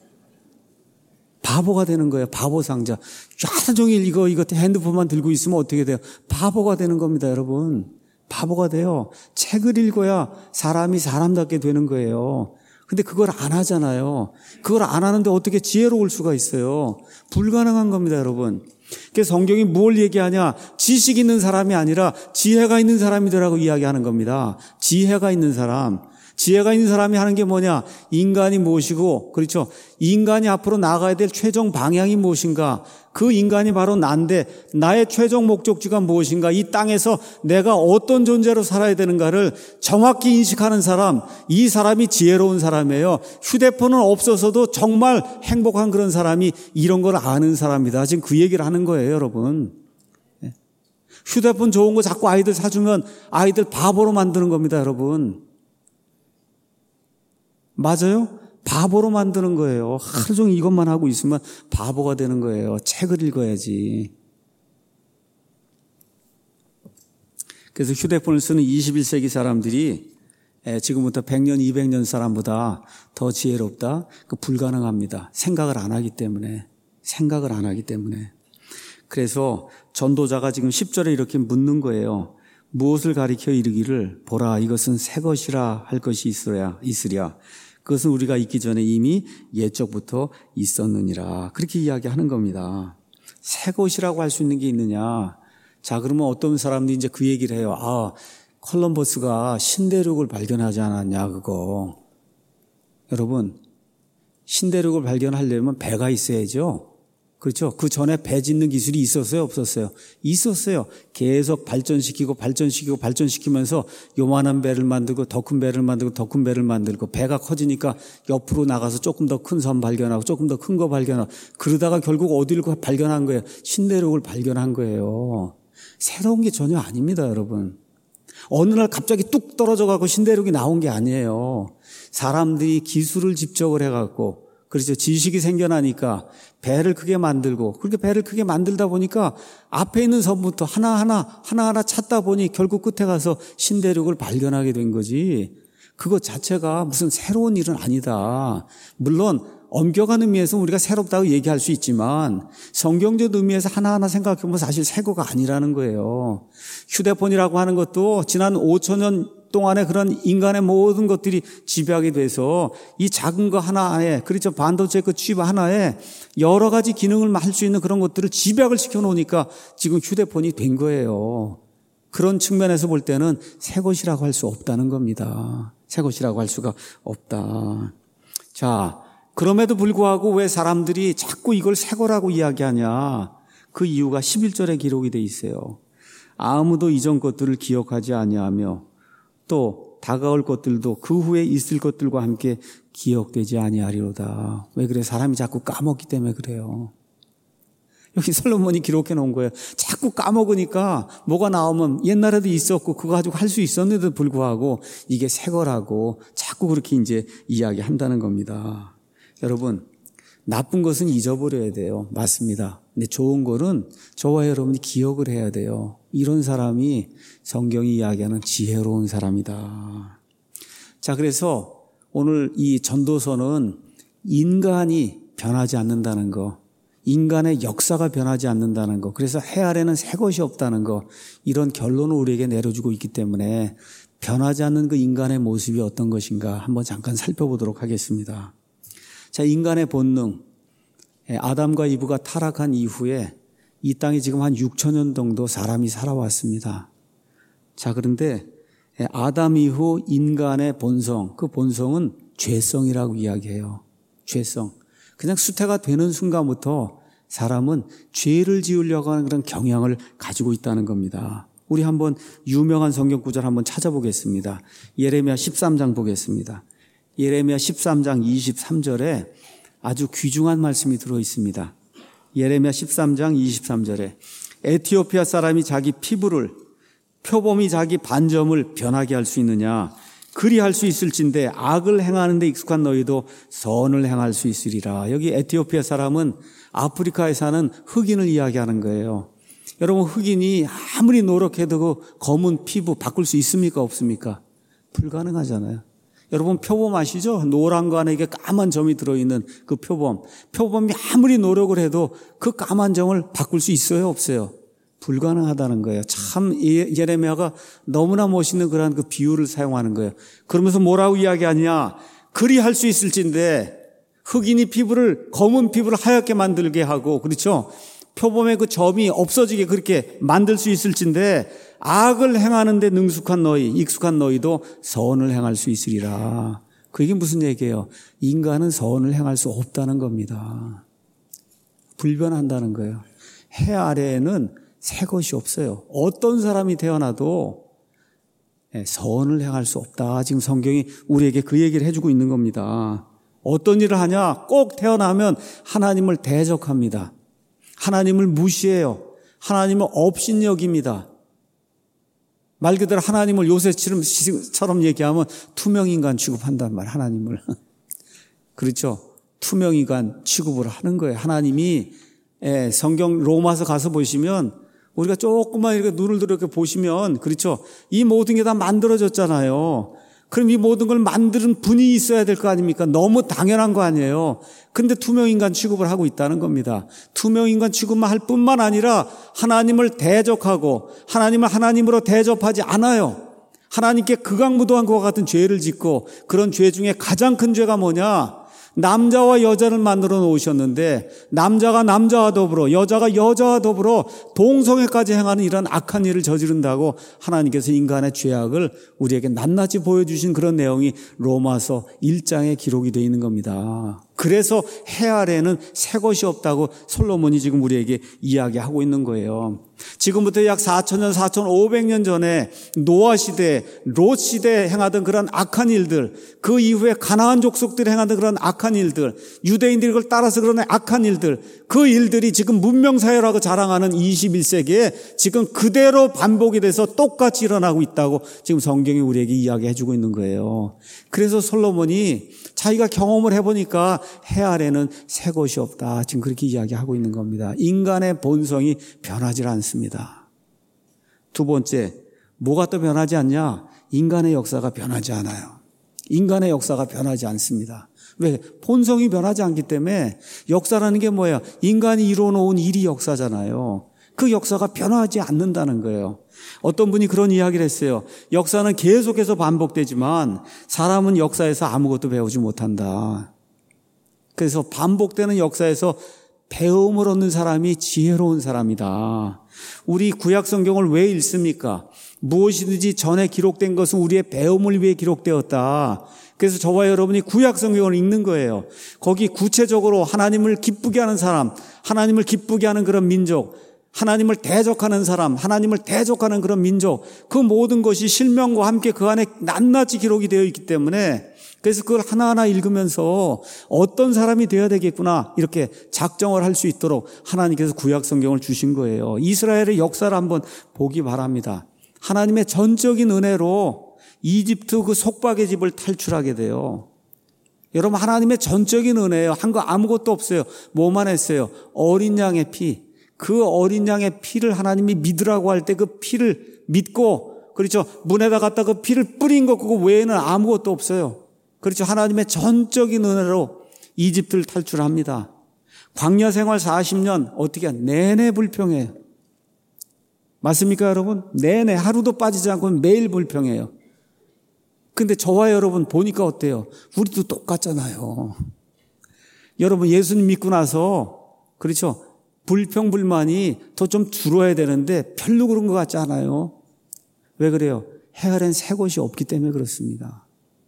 바보가 되는 거예요. 바보 상자. 하루 종일 이거, 이거 핸드폰만 들고 있으면 어떻게 돼요? 바보가 되는 겁니다, 여러분. 바보가 돼요. 책을 읽어야 사람이 사람답게 되는 거예요. 근데 그걸 안 하잖아요. 그걸 안 하는데 어떻게 지혜로울 수가 있어요? 불가능한 겁니다, 여러분. 그래서 성경이 뭘 얘기하냐? 지식 있는 사람이 아니라 지혜가 있는 사람이더라고 이야기하는 겁니다. 지혜가 있는 사람. 지혜가 있는 사람이 하는 게 뭐냐? 인간이 무엇이고, 그렇죠? 인간이 앞으로 나가야 될 최종 방향이 무엇인가? 그 인간이 바로 난데 나의 최종 목적지가 무엇인가? 이 땅에서 내가 어떤 존재로 살아야 되는가를 정확히 인식하는 사람, 이 사람이 지혜로운 사람이에요. 휴대폰은 없어서도 정말 행복한 그런 사람이 이런 걸 아는 사람이다. 지금 그 얘기를 하는 거예요, 여러분. 휴대폰 좋은 거 자꾸 아이들 사주면 아이들 바보로 만드는 겁니다, 여러분. 맞아요? 바보로 만드는 거예요. 하루 종일 이것만 하고 있으면 바보가 되는 거예요. 책을 읽어야지. 그래서 휴대폰을 쓰는 이십일 세기 사람들이 지금부터 백 년, 이백 년 사람보다 더 지혜롭다? 그 불가능합니다. 생각을 안 하기 때문에. 생각을 안 하기 때문에. 그래서 전도자가 지금 십 절에 이렇게 묻는 거예요. 무엇을 가리켜 이르기를 보라 이것은 새 것이라 할 것이 있으랴, 있으랴. 그것은 우리가 있기 전에 이미 옛적부터 있었느니라. 그렇게 이야기하는 겁니다. 새 것이라고 할 수 있는 게 있느냐. 자, 그러면 어떤 사람들이 이제 그 얘기를 해요. 아, 콜럼버스가 신대륙을 발견하지 않았냐, 그거. 여러분, 신대륙을 발견하려면 배가 있어야죠. 그렇죠? 그 전에 배 짓는 기술이 있었어요? 없었어요? 있었어요. 계속 발전시키고 발전시키고 발전시키면서 요만한 배를 만들고 더 큰 배를 만들고 더 큰 배를 만들고 배가 커지니까 옆으로 나가서 조금 더 큰 섬 발견하고 조금 더 큰 거 발견하고 그러다가 결국 어디를 발견한 거예요? 신대륙을 발견한 거예요. 새로운 게 전혀 아닙니다, 여러분. 어느 날 갑자기 뚝 떨어져 가고 신대륙이 나온 게 아니에요. 사람들이 기술을 집적을 해갖고 그렇죠. 지식이 생겨나니까 배를 크게 만들고 그렇게 배를 크게 만들다 보니까 앞에 있는 섬부터 하나하나 하나하나 찾다 보니 결국 끝에 가서 신대륙을 발견하게 된 거지. 그것 자체가 무슨 새로운 일은 아니다. 물론 엄격한 의미에서 우리가 새롭다고 얘기할 수 있지만 성경적 의미에서 하나하나 생각해보면 사실 새 거가 아니라는 거예요. 휴대폰이라고 하는 것도 지난 오천 년 동안에 그런 인간의 모든 것들이 집약이 돼서 이 작은 거 하나에, 그렇죠, 반도체 그 칩 하나에 여러 가지 기능을 할 수 있는 그런 것들을 집약을 시켜놓으니까 지금 휴대폰이 된 거예요. 그런 측면에서 볼 때는 새 것이라고 할 수 없다는 겁니다. 새 것이라고 할 수가 없다. 자, 그럼에도 불구하고 왜 사람들이 자꾸 이걸 새 거라고 이야기하냐? 그 이유가 십일 절에 기록이 돼 있어요. 아무도 이전 것들을 기억하지 아니하며 또 다가올 것들도 그 후에 있을 것들과 함께 기억되지 아니하리로다. 왜 그래? 사람이 자꾸 까먹기 때문에 그래요. 여기 솔로몬이 기록해 놓은 거예요. 자꾸 까먹으니까 뭐가 나오면 옛날에도 있었고 그거 가지고 할 수 있었는데도 불구하고 이게 새 거라고 자꾸 그렇게 이제 이야기한다는 겁니다. 여러분, 나쁜 것은 잊어버려야 돼요. 맞습니다. 근데 좋은 거는 저와 여러분이 기억을 해야 돼요. 이런 사람이 성경이 이야기하는 지혜로운 사람이다. 자, 그래서 오늘 이 전도서는 인간이 변하지 않는다는 거, 인간의 역사가 변하지 않는다는 거, 그래서 해 아래는 새 것이 없다는 거, 이런 결론을 우리에게 내려주고 있기 때문에 변하지 않는 그 인간의 모습이 어떤 것인가 한번 잠깐 살펴보도록 하겠습니다. 자, 인간의 본능, 아담과 이브가 타락한 이후에 이 땅에 지금 한 육천 년 정도 사람이 살아왔습니다. 자, 그런데 아담 이후 인간의 본성, 그 본성은 죄성이라고 이야기해요. 죄성. 그냥 수태가 되는 순간부터 사람은 죄를 지으려고 하는 그런 경향을 가지고 있다는 겁니다. 우리 한번 유명한 성경 구절 한번 찾아보겠습니다. 예레미야 십삼 장 보겠습니다. 예레미야 십삼 장 이십삼 절에 아주 귀중한 말씀이 들어 있습니다. 예레미야 십삼 장 이십삼 절에 에티오피아 사람이 자기 피부를, 표범이 자기 반점을 변하게 할 수 있느냐? 그리 할 수 있을진데 악을 행하는 데 익숙한 너희도 선을 행할 수 있으리라. 여기 에티오피아 사람은 아프리카에 사는 흑인을 이야기하는 거예요. 여러분, 흑인이 아무리 노력해도 그 검은 피부 바꿀 수 있습니까? 없습니까? 불가능하잖아요. 여러분, 표범 아시죠? 노란 거 안에 이게 까만 점이 들어있는 그 표범. 표범이 아무리 노력을 해도 그 까만 점을 바꿀 수 있어요? 없어요? 불가능하다는 거예요. 참 예레미야가 너무나 멋있는 그런 그 비유를 사용하는 거예요. 그러면서 뭐라고 이야기하냐? 그리 할 수 있을진데 흑인이 피부를, 검은 피부를 하얗게 만들게 하고, 그렇죠? 표범의 그 점이 없어지게 그렇게 만들 수 있을진데 악을 행하는 데 능숙한 너희, 익숙한 너희도 선을 행할 수 있으리라. 그게 무슨 얘기예요? 인간은 선을 행할 수 없다는 겁니다. 불변한다는 거예요. 해 아래에는 새 것이 없어요. 어떤 사람이 태어나도 선을 행할 수 없다. 지금 성경이 우리에게 그 얘기를 해주고 있는 겁니다. 어떤 일을 하냐? 꼭 태어나면 하나님을 대적합니다. 하나님을 무시해요. 하나님을 업신여깁니다. 말 그대로 하나님을 요새처럼 얘기하면 투명인간 취급한단 말이에요. 하나님을. 그렇죠? 투명인간 취급을 하는 거예요. 하나님이 성경 로마서 가서 보시면 우리가 조금만 이렇게 눈을 들어 이렇게 보시면 그렇죠? 이 모든 게 다 만들어졌잖아요. 그럼 이 모든 걸 만드는 분이 있어야 될 거 아닙니까? 너무 당연한 거 아니에요. 근데 투명인간 취급을 하고 있다는 겁니다. 투명인간 취급만 할 뿐만 아니라 하나님을 대적하고 하나님을 하나님으로 대접하지 않아요. 하나님께 극악무도한 것과 같은 죄를 짓고 그런 죄 중에 가장 큰 죄가 뭐냐? 남자와 여자를 만들어 놓으셨는데 남자가 남자와 더불어 여자가 여자와 더불어 동성애까지 행하는 이런 악한 일을 저지른다고 하나님께서 인간의 죄악을 우리에게 낱낱이 보여주신 그런 내용이 로마서 일 장에 기록이 되어 있는 겁니다. 그래서 해 아래에는 새 것이 없다고 솔로몬이 지금 우리에게 이야기하고 있는 거예요. 지금부터 약 사천 년, 사천오백 년 전에 노아 시대, 롯 시대에 행하던 그런 악한 일들, 그 이후에 가나안 족속들이 행하던 그런 악한 일들, 유대인들이 그걸 따라서 그런 악한 일들, 그 일들이 지금 문명사회라고 자랑하는 이십일 세기에 지금 그대로 반복이 돼서 똑같이 일어나고 있다고 지금 성경이 우리에게 이야기해 주고 있는 거예요. 그래서 솔로몬이 자기가 경험을 해보니까 해 아래는 새 것이 없다. 지금 그렇게 이야기하고 있는 겁니다. 인간의 본성이 변하지 않습니다. 두 번째, 뭐가 또 변하지 않냐? 인간의 역사가 변하지 않아요. 인간의 역사가 변하지 않습니다. 왜? 본성이 변하지 않기 때문에 역사라는 게 뭐예요? 인간이 이루어놓은 일이 역사잖아요. 그 역사가 변하지 않는다는 거예요. 어떤 분이 그런 이야기를 했어요. 역사는 계속해서 반복되지만 사람은 역사에서 아무것도 배우지 못한다. 그래서 반복되는 역사에서 배움을 얻는 사람이 지혜로운 사람이다. 우리 구약 성경을 왜 읽습니까? 무엇이든지 전에 기록된 것은 우리의 배움을 위해 기록되었다. 그래서 저와 여러분이 구약 성경을 읽는 거예요. 거기 구체적으로 하나님을 기쁘게 하는 사람, 하나님을 기쁘게 하는 그런 민족, 하나님을 대적하는 사람, 하나님을 대적하는 그런 민족, 그 모든 것이 실명과 함께 그 안에 낱낱이 기록이 되어 있기 때문에 그래서 그걸 하나하나 읽으면서 어떤 사람이 되어야 되겠구나 이렇게 작정을 할 수 있도록 하나님께서 구약 성경을 주신 거예요. 이스라엘의 역사를 한번 보기 바랍니다. 하나님의 전적인 은혜로 이집트 그 속박의 집을 탈출하게 돼요. 여러분, 하나님의 전적인 은혜예요. 한 거 아무것도 없어요. 뭐만 했어요? 어린 양의 피. 그 어린 양의 피를 하나님이 믿으라고 할 때 그 피를 믿고, 그렇죠, 문에다 갖다 그 피를 뿌린 것 그거 외에는 아무것도 없어요. 그렇죠, 하나님의 전적인 은혜로 이집트를 탈출합니다. 광야 생활 사십 년 어떻게 내내 불평해요. 맞습니까 여러분? 내내 하루도 빠지지 않고 매일 불평해요. 근데 저와 여러분 보니까 어때요? 우리도 똑같잖아요. 여러분, 예수님 믿고 나서 그렇죠, 불평불만이 더 좀 줄어야 되는데 별로 그런 것 같지 않아요? 왜 그래요? 해 아래는 새 것이 없기 때문에 그렇습니다.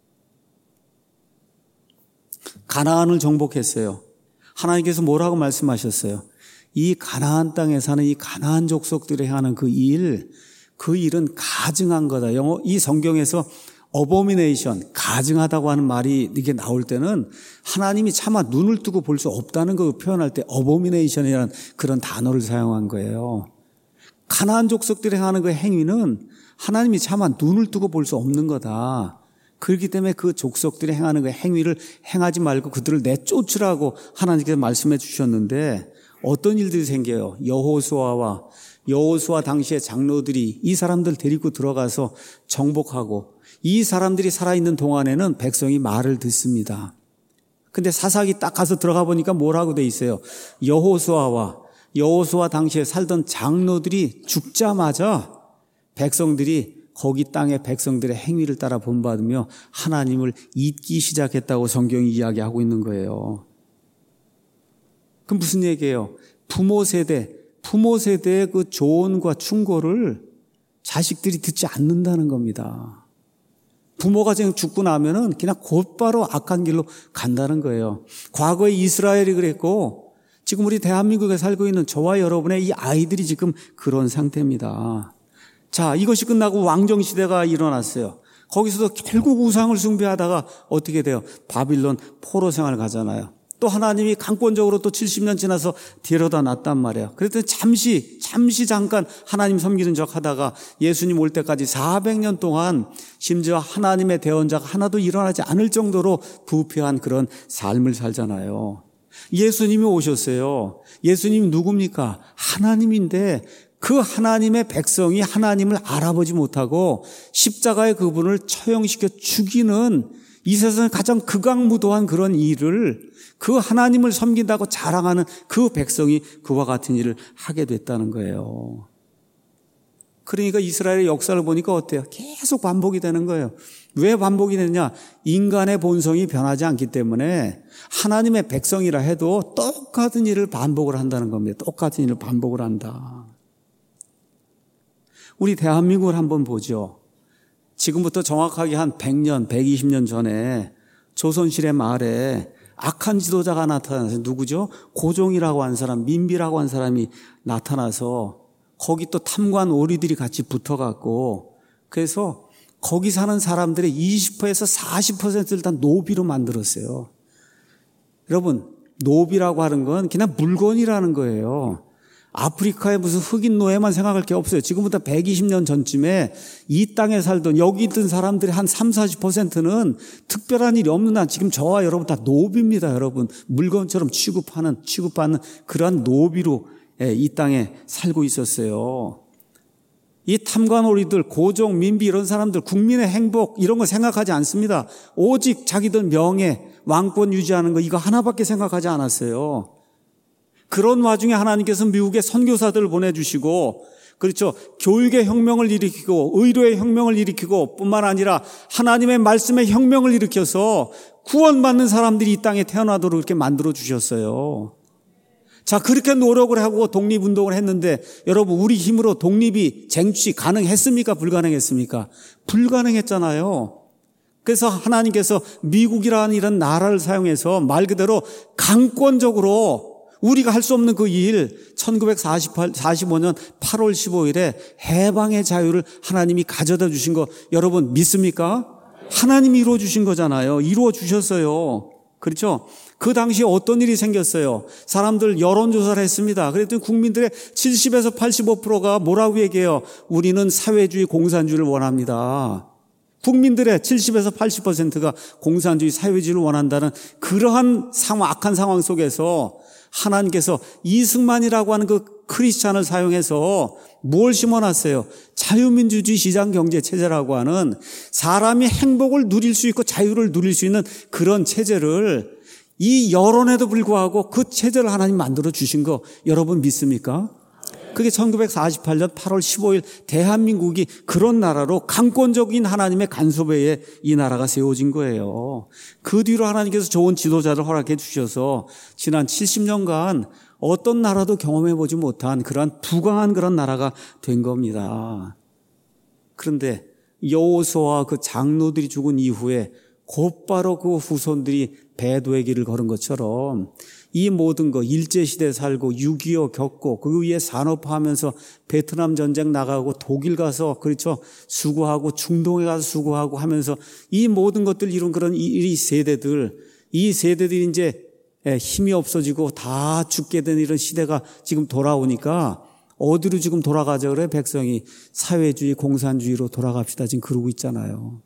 가나안을 정복했어요. 하나님께서 뭐라고 말씀하셨어요? 이 가나안 땅에 사는 이 가나안 족속들이 행하는 그 일, 그 일은 가증한 거다. 영어 이 성경에서 abomination, 가증하다고 하는 말이 이게 나올 때는 하나님이 차마 눈을 뜨고 볼 수 없다는 걸 표현할 때 abomination이라는 그런 단어를 사용한 거예요. 가나안 족속들이 행하는 그 행위는 하나님이 차마 눈을 뜨고 볼 수 없는 거다. 그렇기 때문에 그 족속들이 행하는 그 행위를 행하지 말고 그들을 내쫓으라고 하나님께서 말씀해 주셨는데 어떤 일들이 생겨요? 여호수아와 여호수아 당시의 장로들이 이 사람들 데리고 들어가서 정복하고 이 사람들이 살아있는 동안에는 백성이 말을 듣습니다. 근데 사사기 딱 가서 들어가 보니까 뭐라고 돼 있어요? 여호수아와 여호수아 당시에 살던 장로들이 죽자마자 백성들이 거기 땅의 백성들의 행위를 따라 본받으며 하나님을 잊기 시작했다고 성경이 이야기하고 있는 거예요. 그럼 무슨 얘기예요? 부모 세대, 부모 세대의 그 조언과 충고를 자식들이 듣지 않는다는 겁니다. 부모가 지금 죽고 나면은 그냥 곧바로 악한 길로 간다는 거예요. 과거에 이스라엘이 그랬고 지금 우리 대한민국에 살고 있는 저와 여러분의 이 아이들이 지금 그런 상태입니다. 자, 이것이 끝나고 왕정시대가 일어났어요. 거기서도 결국 우상을 숭배하다가 어떻게 돼요? 바빌론 포로 생활 가잖아요. 또 하나님이 강권적으로 또 칠십 년 지나서 데려다 놨단 말이에요. 그랬더니 잠시 잠시 잠깐 하나님 섬기는 척 하다가 예수님 올 때까지 사백 년 동안 심지어 하나님의 대언자가 하나도 일어나지 않을 정도로 부패한 그런 삶을 살잖아요. 예수님이 오셨어요. 예수님이 누굽니까? 하나님인데 그 하나님의 백성이 하나님을 알아보지 못하고 십자가의 그분을 처형시켜 죽이는 이 세상에 가장 극악무도한 그런 일을 그 하나님을 섬긴다고 자랑하는 그 백성이 그와 같은 일을 하게 됐다는 거예요. 그러니까 이스라엘의 역사를 보니까 어때요? 계속 반복이 되는 거예요. 왜 반복이 되느냐? 인간의 본성이 변하지 않기 때문에 하나님의 백성이라 해도 똑같은 일을 반복을 한다는 겁니다. 똑같은 일을 반복을 한다. 우리 대한민국을 한번 보죠. 지금부터 정확하게 한 백 년, 백이십 년 전에 조선시대 말에 악한 지도자가 나타나서 누구죠? 고종이라고 한 사람, 민비라고 한 사람이 나타나서 거기 또 탐관 오리들이 같이 붙어갖고 그래서 거기 사는 사람들의 이십 퍼센트에서 사십 퍼센트를 다 노비로 만들었어요. 여러분, 노비라고 하는 건 그냥 물건이라는 거예요. 아프리카의 무슨 흑인 노예만 생각할 게 없어요. 지금부터 백이십 년 전쯤에 이 땅에 살던 여기 있던 사람들의 한 삼, 사십 퍼센트는 특별한 일이 없는 한 지금 저와 여러분 다 노비입니다. 여러분 물건처럼 취급하는 취급받는 그러한 노비로 이 땅에 살고 있었어요. 이 탐관오리들, 고종, 민비 이런 사람들 국민의 행복 이런 거 생각하지 않습니다. 오직 자기들 명예, 왕권 유지하는 거 이거 하나밖에 생각하지 않았어요. 그런 와중에 하나님께서 미국에 선교사들을 보내주시고 그렇죠. 교육의 혁명을 일으키고 의료의 혁명을 일으키고 뿐만 아니라 하나님의 말씀의 혁명을 일으켜서 구원받는 사람들이 이 땅에 태어나도록 이렇게 만들어 주셨어요. 자, 그렇게 노력을 하고 독립운동을 했는데 여러분 우리 힘으로 독립이 쟁취 가능했습니까? 불가능했습니까? 불가능했잖아요. 그래서 하나님께서 미국이라는 이런 나라를 사용해서 말 그대로 강권적으로 우리가 할 수 없는 그 일, 천구백사십오 년 팔월 십오일에 해방의 자유를 하나님이 가져다 주신 거 여러분 믿습니까? 하나님이 이루어 주신 거잖아요. 이루어 주셨어요. 그렇죠? 그 당시에 어떤 일이 생겼어요? 사람들 여론조사를 했습니다. 그랬더니 국민들의 칠십에서 팔십오 퍼센트가 뭐라고 얘기해요? 우리는 사회주의 공산주의를 원합니다. 국민들의 칠십에서 팔십 퍼센트가 공산주의 사회주의를 원한다는 그러한 상황, 악한 상황 속에서 하나님께서 이승만이라고 하는 그 크리스찬을 사용해서 뭘 심어놨어요? 자유민주주의 시장경제체제라고 하는 사람이 행복을 누릴 수 있고 자유를 누릴 수 있는 그런 체제를 이 여론에도 불구하고 그 체제를 하나님 만들어 주신 거 여러분 믿습니까? 그게 천구백사십팔 년 팔월 십오일 대한민국이 그런 나라로 강권적인 하나님의 간섭에 이 나라가 세워진 거예요. 그 뒤로 하나님께서 좋은 지도자를 허락해 주셔서 지난 칠십 년간 어떤 나라도 경험해 보지 못한 그러한 부강한 그런 나라가 된 겁니다. 그런데 여호수아와 그 장로들이 죽은 이후에 곧바로 그 후손들이 배도의 길을 걸은 것처럼 이 모든 거 일제시대 살고 육이오 겪고 그 위에 산업화하면서 베트남 전쟁 나가고 독일 가서 그렇죠 수고하고 중동에 가서 수고하고 하면서 이 모든 것들 이룬 그런 이 세대들 이 세대들이 이제 힘이 없어지고 다 죽게 된 이런 시대가 지금 돌아오니까 어디로 지금 돌아가자 그래 백성이 사회주의 공산주의로 돌아갑시다 지금 그러고 있잖아요.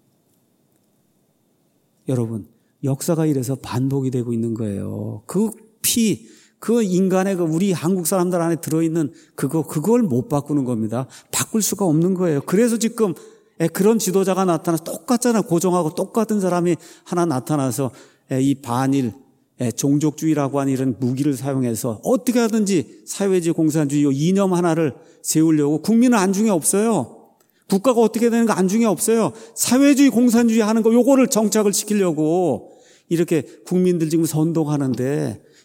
여러분 역사가 이래서 반복이 되고 있는 거예요. 그 피, 그 인간의 그 우리 한국 사람들 안에 들어있는 그거, 그걸 못 바꾸는 겁니다. 바꿀 수가 없는 거예요. 그래서 지금 그런 지도자가 나타나서 똑같잖아요. 고종하고 똑같은 사람이 하나 나타나서 이 반일, 종족주의라고 하는 이런 무기를 사용해서 어떻게 하든지 사회주의 공산주의 이념 하나를 세우려고 국민은 안중에 없어요. 국가가 어떻게 되는 거 안중에 없어요. 사회주의 공산주의 하는 거 요거를 정착을 시키려고 이렇게 국민들 지금 선동하는데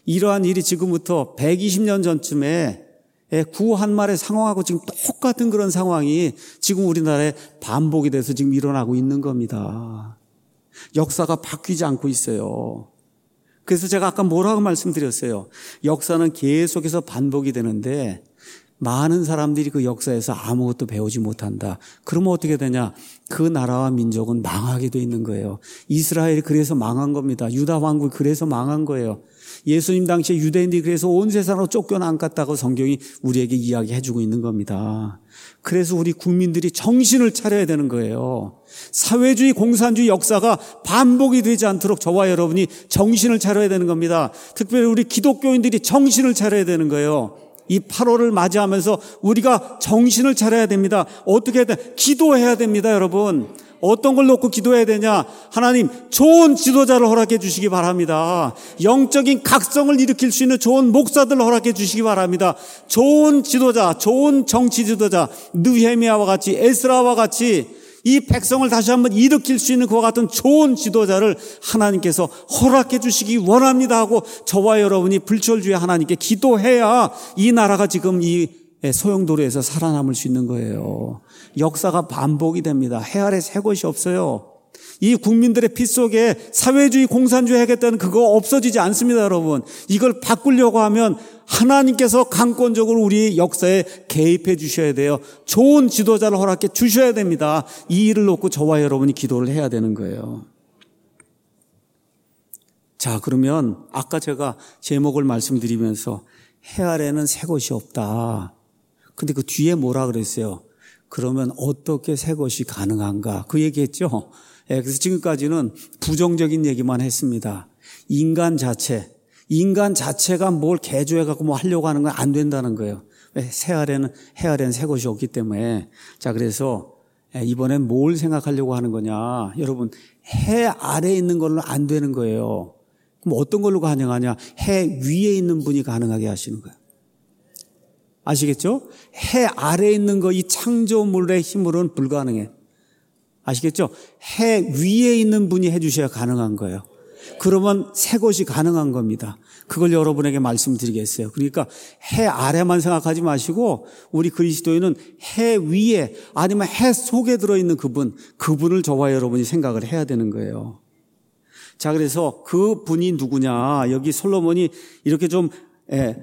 이러한 일이 지금부터 백이십 년 전쯤에 구 한 말의 상황하고 지금 똑같은 그런 상황이 지금 우리나라에 반복이 돼서 지금 일어나고 있는 겁니다. 역사가 바뀌지 않고 있어요. 그래서 제가 아까 뭐라고 말씀드렸어요? 역사는 계속해서 반복이 되는데 많은 사람들이 그 역사에서 아무것도 배우지 못한다. 그러면 어떻게 되냐? 그 나라와 민족은 망하게 돼 있는 거예요. 이스라엘이 그래서 망한 겁니다. 유다 왕국이 그래서 망한 거예요. 예수님 당시에 유대인들이 그래서 온 세상으로 쫓겨난 것 같다고 성경이 우리에게 이야기해주고 있는 겁니다. 그래서 우리 국민들이 정신을 차려야 되는 거예요. 사회주의, 공산주의 역사가 반복이 되지 않도록 저와 여러분이 정신을 차려야 되는 겁니다. 특별히 우리 기독교인들이 정신을 차려야 되는 거예요. 이 팔월을 맞이하면서 우리가 정신을 차려야 됩니다. 어떻게 해야 돼? 기도해야 됩니다, 여러분. 어떤 걸 놓고 기도해야 되냐? 하나님, 좋은 지도자를 허락해 주시기 바랍니다. 영적인 각성을 일으킬 수 있는 좋은 목사들을 허락해 주시기 바랍니다. 좋은 지도자, 좋은 정치 지도자, 느헤미야와 같이, 에스라와 같이 이 백성을 다시 한번 일으킬 수 있는 그와 같은 좋은 지도자를 하나님께서 허락해 주시기 원합니다 하고 저와 여러분이 불철주야 하나님께 기도해야 이 나라가 지금 이 소용돌이에서 살아남을 수 있는 거예요. 역사가 반복이 됩니다. 해 아래 새 것이 없어요. 이 국민들의 피 속에 사회주의, 공산주의 하겠다는 그거 없어지지 않습니다, 여러분. 이걸 바꾸려고 하면 하나님께서 강권적으로 우리 역사에 개입해 주셔야 돼요. 좋은 지도자를 허락해 주셔야 됩니다. 이 일을 놓고 저와 여러분이 기도를 해야 되는 거예요. 자, 그러면 아까 제가 제목을 말씀드리면서 해 아래는 새 것이 없다. 근데 그 뒤에 뭐라 그랬어요? 그러면 어떻게 새 것이 가능한가? 그 얘기했죠? 예, 그래서 지금까지는 부정적인 얘기만 했습니다. 인간 자체, 인간 자체가 뭘 개조해갖고 뭐 하려고 하는 건 안 된다는 거예요. 새 아래는, 해 아래는 새 것이 없기 때문에. 자, 그래서 이번엔 뭘 생각하려고 하는 거냐? 여러분, 해 아래에 있는 걸로 안 되는 거예요. 그럼 어떤 걸로 가능하냐? 해 위에 있는 분이 가능하게 하시는 거예요. 아시겠죠? 해 아래에 있는 거, 이 창조물의 힘으로는 불가능해. 아시겠죠? 해 위에 있는 분이 해주셔야 가능한 거예요. 그러면 새 것이 가능한 겁니다. 그걸 여러분에게 말씀드리겠어요. 그러니까 해 아래만 생각하지 마시고 우리 그리스도인은 해 위에 아니면 해 속에 들어있는 그분, 그분을 저와 여러분이 생각을 해야 되는 거예요. 자, 그래서 그 분이 누구냐? 여기 솔로몬이 이렇게 좀 예,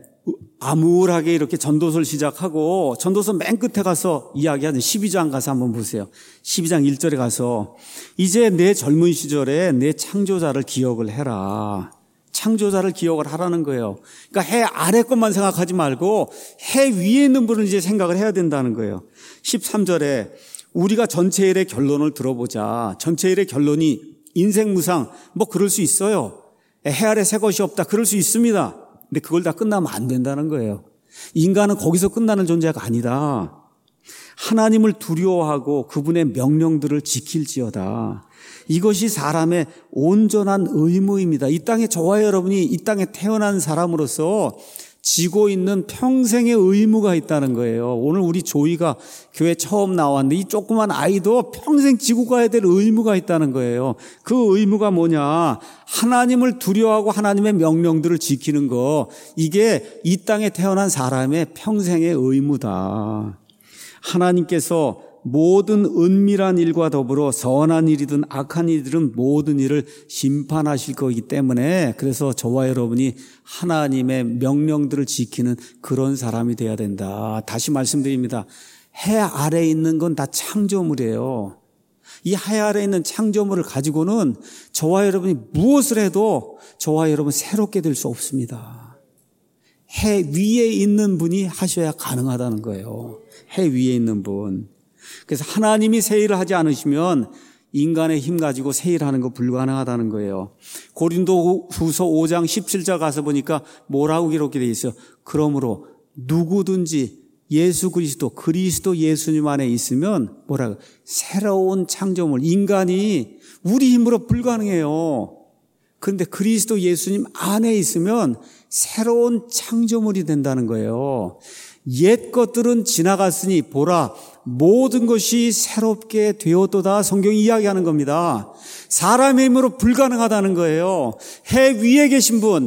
암울하게 이렇게 전도서를 시작하고 전도서 맨 끝에 가서 이야기하는 십이 장 가서 한번 보세요. 십이 장 일 절에 가서 이제 내 젊은 시절에 내 창조자를 기억을 해라. 창조자를 기억을 하라는 거예요. 그러니까 해 아래 것만 생각하지 말고 해 위에 있는 분을 이제 생각을 해야 된다는 거예요. 십삼 절에 우리가 전체 일의 결론을 들어보자. 전체 일의 결론이 인생무상 뭐 그럴 수 있어요. 해 아래 새 것이 없다. 그럴 수 있습니다. 근데 그걸 다 끝나면 안 된다는 거예요. 인간은 거기서 끝나는 존재가 아니다. 하나님을 두려워하고 그분의 명령들을 지킬지어다. 이것이 사람의 온전한 의무입니다. 이 땅에 저와 여러분이 이 땅에 태어난 사람으로서 지고 있는 평생의 의무가 있다는 거예요. 오늘 우리 조이가 교회 처음 나왔는데 이 조그만 아이도 평생 지고 가야 될 의무가 있다는 거예요. 그 의무가 뭐냐? 하나님을 두려워하고 하나님의 명령들을 지키는 거. 이게 이 땅에 태어난 사람의 평생의 의무다. 하나님께서 모든 은밀한 일과 더불어 선한 일이든 악한 일이든 모든 일을 심판하실 거기 때문에 그래서 저와 여러분이 하나님의 명령들을 지키는 그런 사람이 돼야 된다. 다시 말씀드립니다. 해 아래에 있는 건 다 창조물이에요. 이 해 아래에 있는 창조물을 가지고는 저와 여러분이 무엇을 해도 저와 여러분 새롭게 될 수 없습니다. 해 위에 있는 분이 하셔야 가능하다는 거예요. 해 위에 있는 분. 그래서 하나님이 새 일을 하지 않으시면 인간의 힘 가지고 새 일을 하는 거 불가능하다는 거예요. 고린도후서 오 장 십칠 절 가서 보니까 뭐라고 기록되어 있어요? 그러므로 누구든지 예수 그리스도, 그리스도 예수님 안에 있으면 뭐라고? 새로운 창조물. 인간이 우리 힘으로 불가능해요. 그런데 그리스도 예수님 안에 있으면 새로운 창조물이 된다는 거예요. 옛 것들은 지나갔으니 보라 모든 것이 새롭게 되었도다. 성경이 이야기하는 겁니다. 사람의 힘으로 불가능하다는 거예요. 해 위에 계신 분,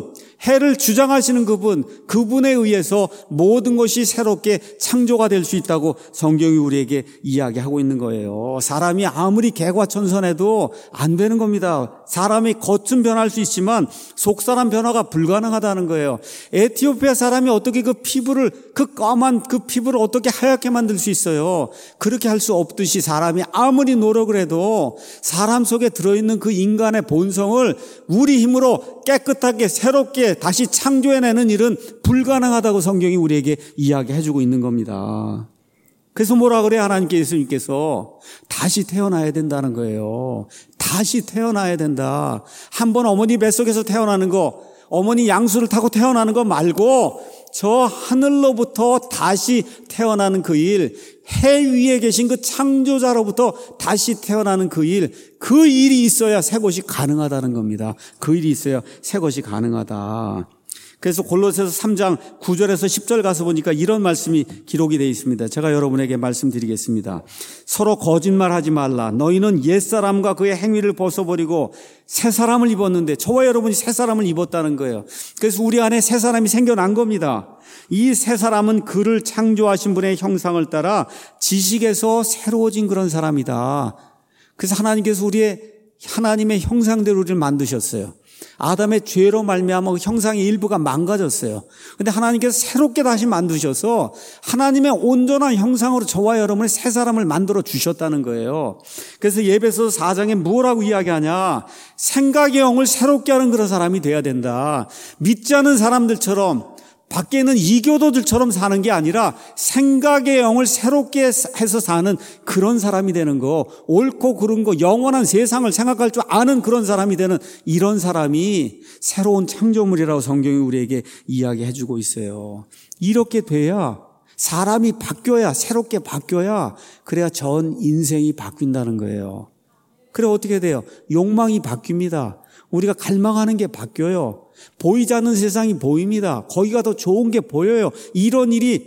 해를 주장하시는 그분, 그분에 의해서 모든 것이 새롭게 창조가 될 수 있다고 성경이 우리에게 이야기하고 있는 거예요. 사람이 아무리 개과천선해도 안 되는 겁니다. 사람이 겉은 변할 수 있지만 속사람 변화가 불가능하다는 거예요. 에티오피아 사람이 어떻게 그 피부를, 그 까만 그 피부를 어떻게 하얗게 만들 수 있어요? 그렇게 할 수 없듯이 사람이 아무리 노력을 해도 사람 속에 들어있는 그 인간의 본성을 우리 힘으로 깨끗하게 새롭게 다시 창조해내는 일은 불가능하다고 성경이 우리에게 이야기해주고 있는 겁니다. 그래서 뭐라 그래요? 하나님께 예수님께서 다시 태어나야 된다는 거예요. 다시 태어나야 된다. 한 번 어머니 뱃속에서 태어나는 거, 어머니 양수를 타고 태어나는 거 말고 저 하늘로부터 다시 태어나는 그 일, 해 위에 계신 그 창조자로부터 다시 태어나는 그 일, 그 일이 있어야 새 것이 가능하다는 겁니다. 그 일이 있어야 새 것이 가능하다. 그래서 골로새서 삼 장 구 절에서 십 절 가서 보니까 이런 말씀이 기록이 되어 있습니다. 제가 여러분에게 말씀드리겠습니다. 서로 거짓말하지 말라. 너희는 옛사람과 그의 행위를 벗어버리고 새 사람을 입었는데, 저와 여러분이 새 사람을 입었다는 거예요. 그래서 우리 안에 새 사람이 생겨난 겁니다. 이 새 사람은 그를 창조하신 분의 형상을 따라 지식에서 새로워진 그런 사람이다. 그래서 하나님께서 우리의 하나님의 형상대로 우리를 만드셨어요. 아담의 죄로 말미암아 형상의 일부가 망가졌어요. 그런데 하나님께서 새롭게 다시 만드셔서 하나님의 온전한 형상으로 저와 여러분의 새 사람을 만들어 주셨다는 거예요. 그래서 에베소서 사 장에 뭐라고 이야기하냐? 생각의 영을 새롭게 하는 그런 사람이 돼야 된다. 믿지 않은 사람들처럼, 밖에 있는 이교도들처럼 사는 게 아니라 생각의 영을 새롭게 해서 사는 그런 사람이 되는 거, 옳고 그른 거, 영원한 세상을 생각할 줄 아는 그런 사람이 되는 이런 사람이 새로운 창조물이라고 성경이 우리에게 이야기해주고 있어요. 이렇게 돼야, 사람이 바뀌어야, 새롭게 바뀌어야, 그래야 전 인생이 바뀐다는 거예요. 그래 어떻게 돼요? 욕망이 바뀝니다. 우리가 갈망하는 게 바뀌어요. 보이지 않는 세상이 보입니다. 거기가 더 좋은 게 보여요. 이런 일이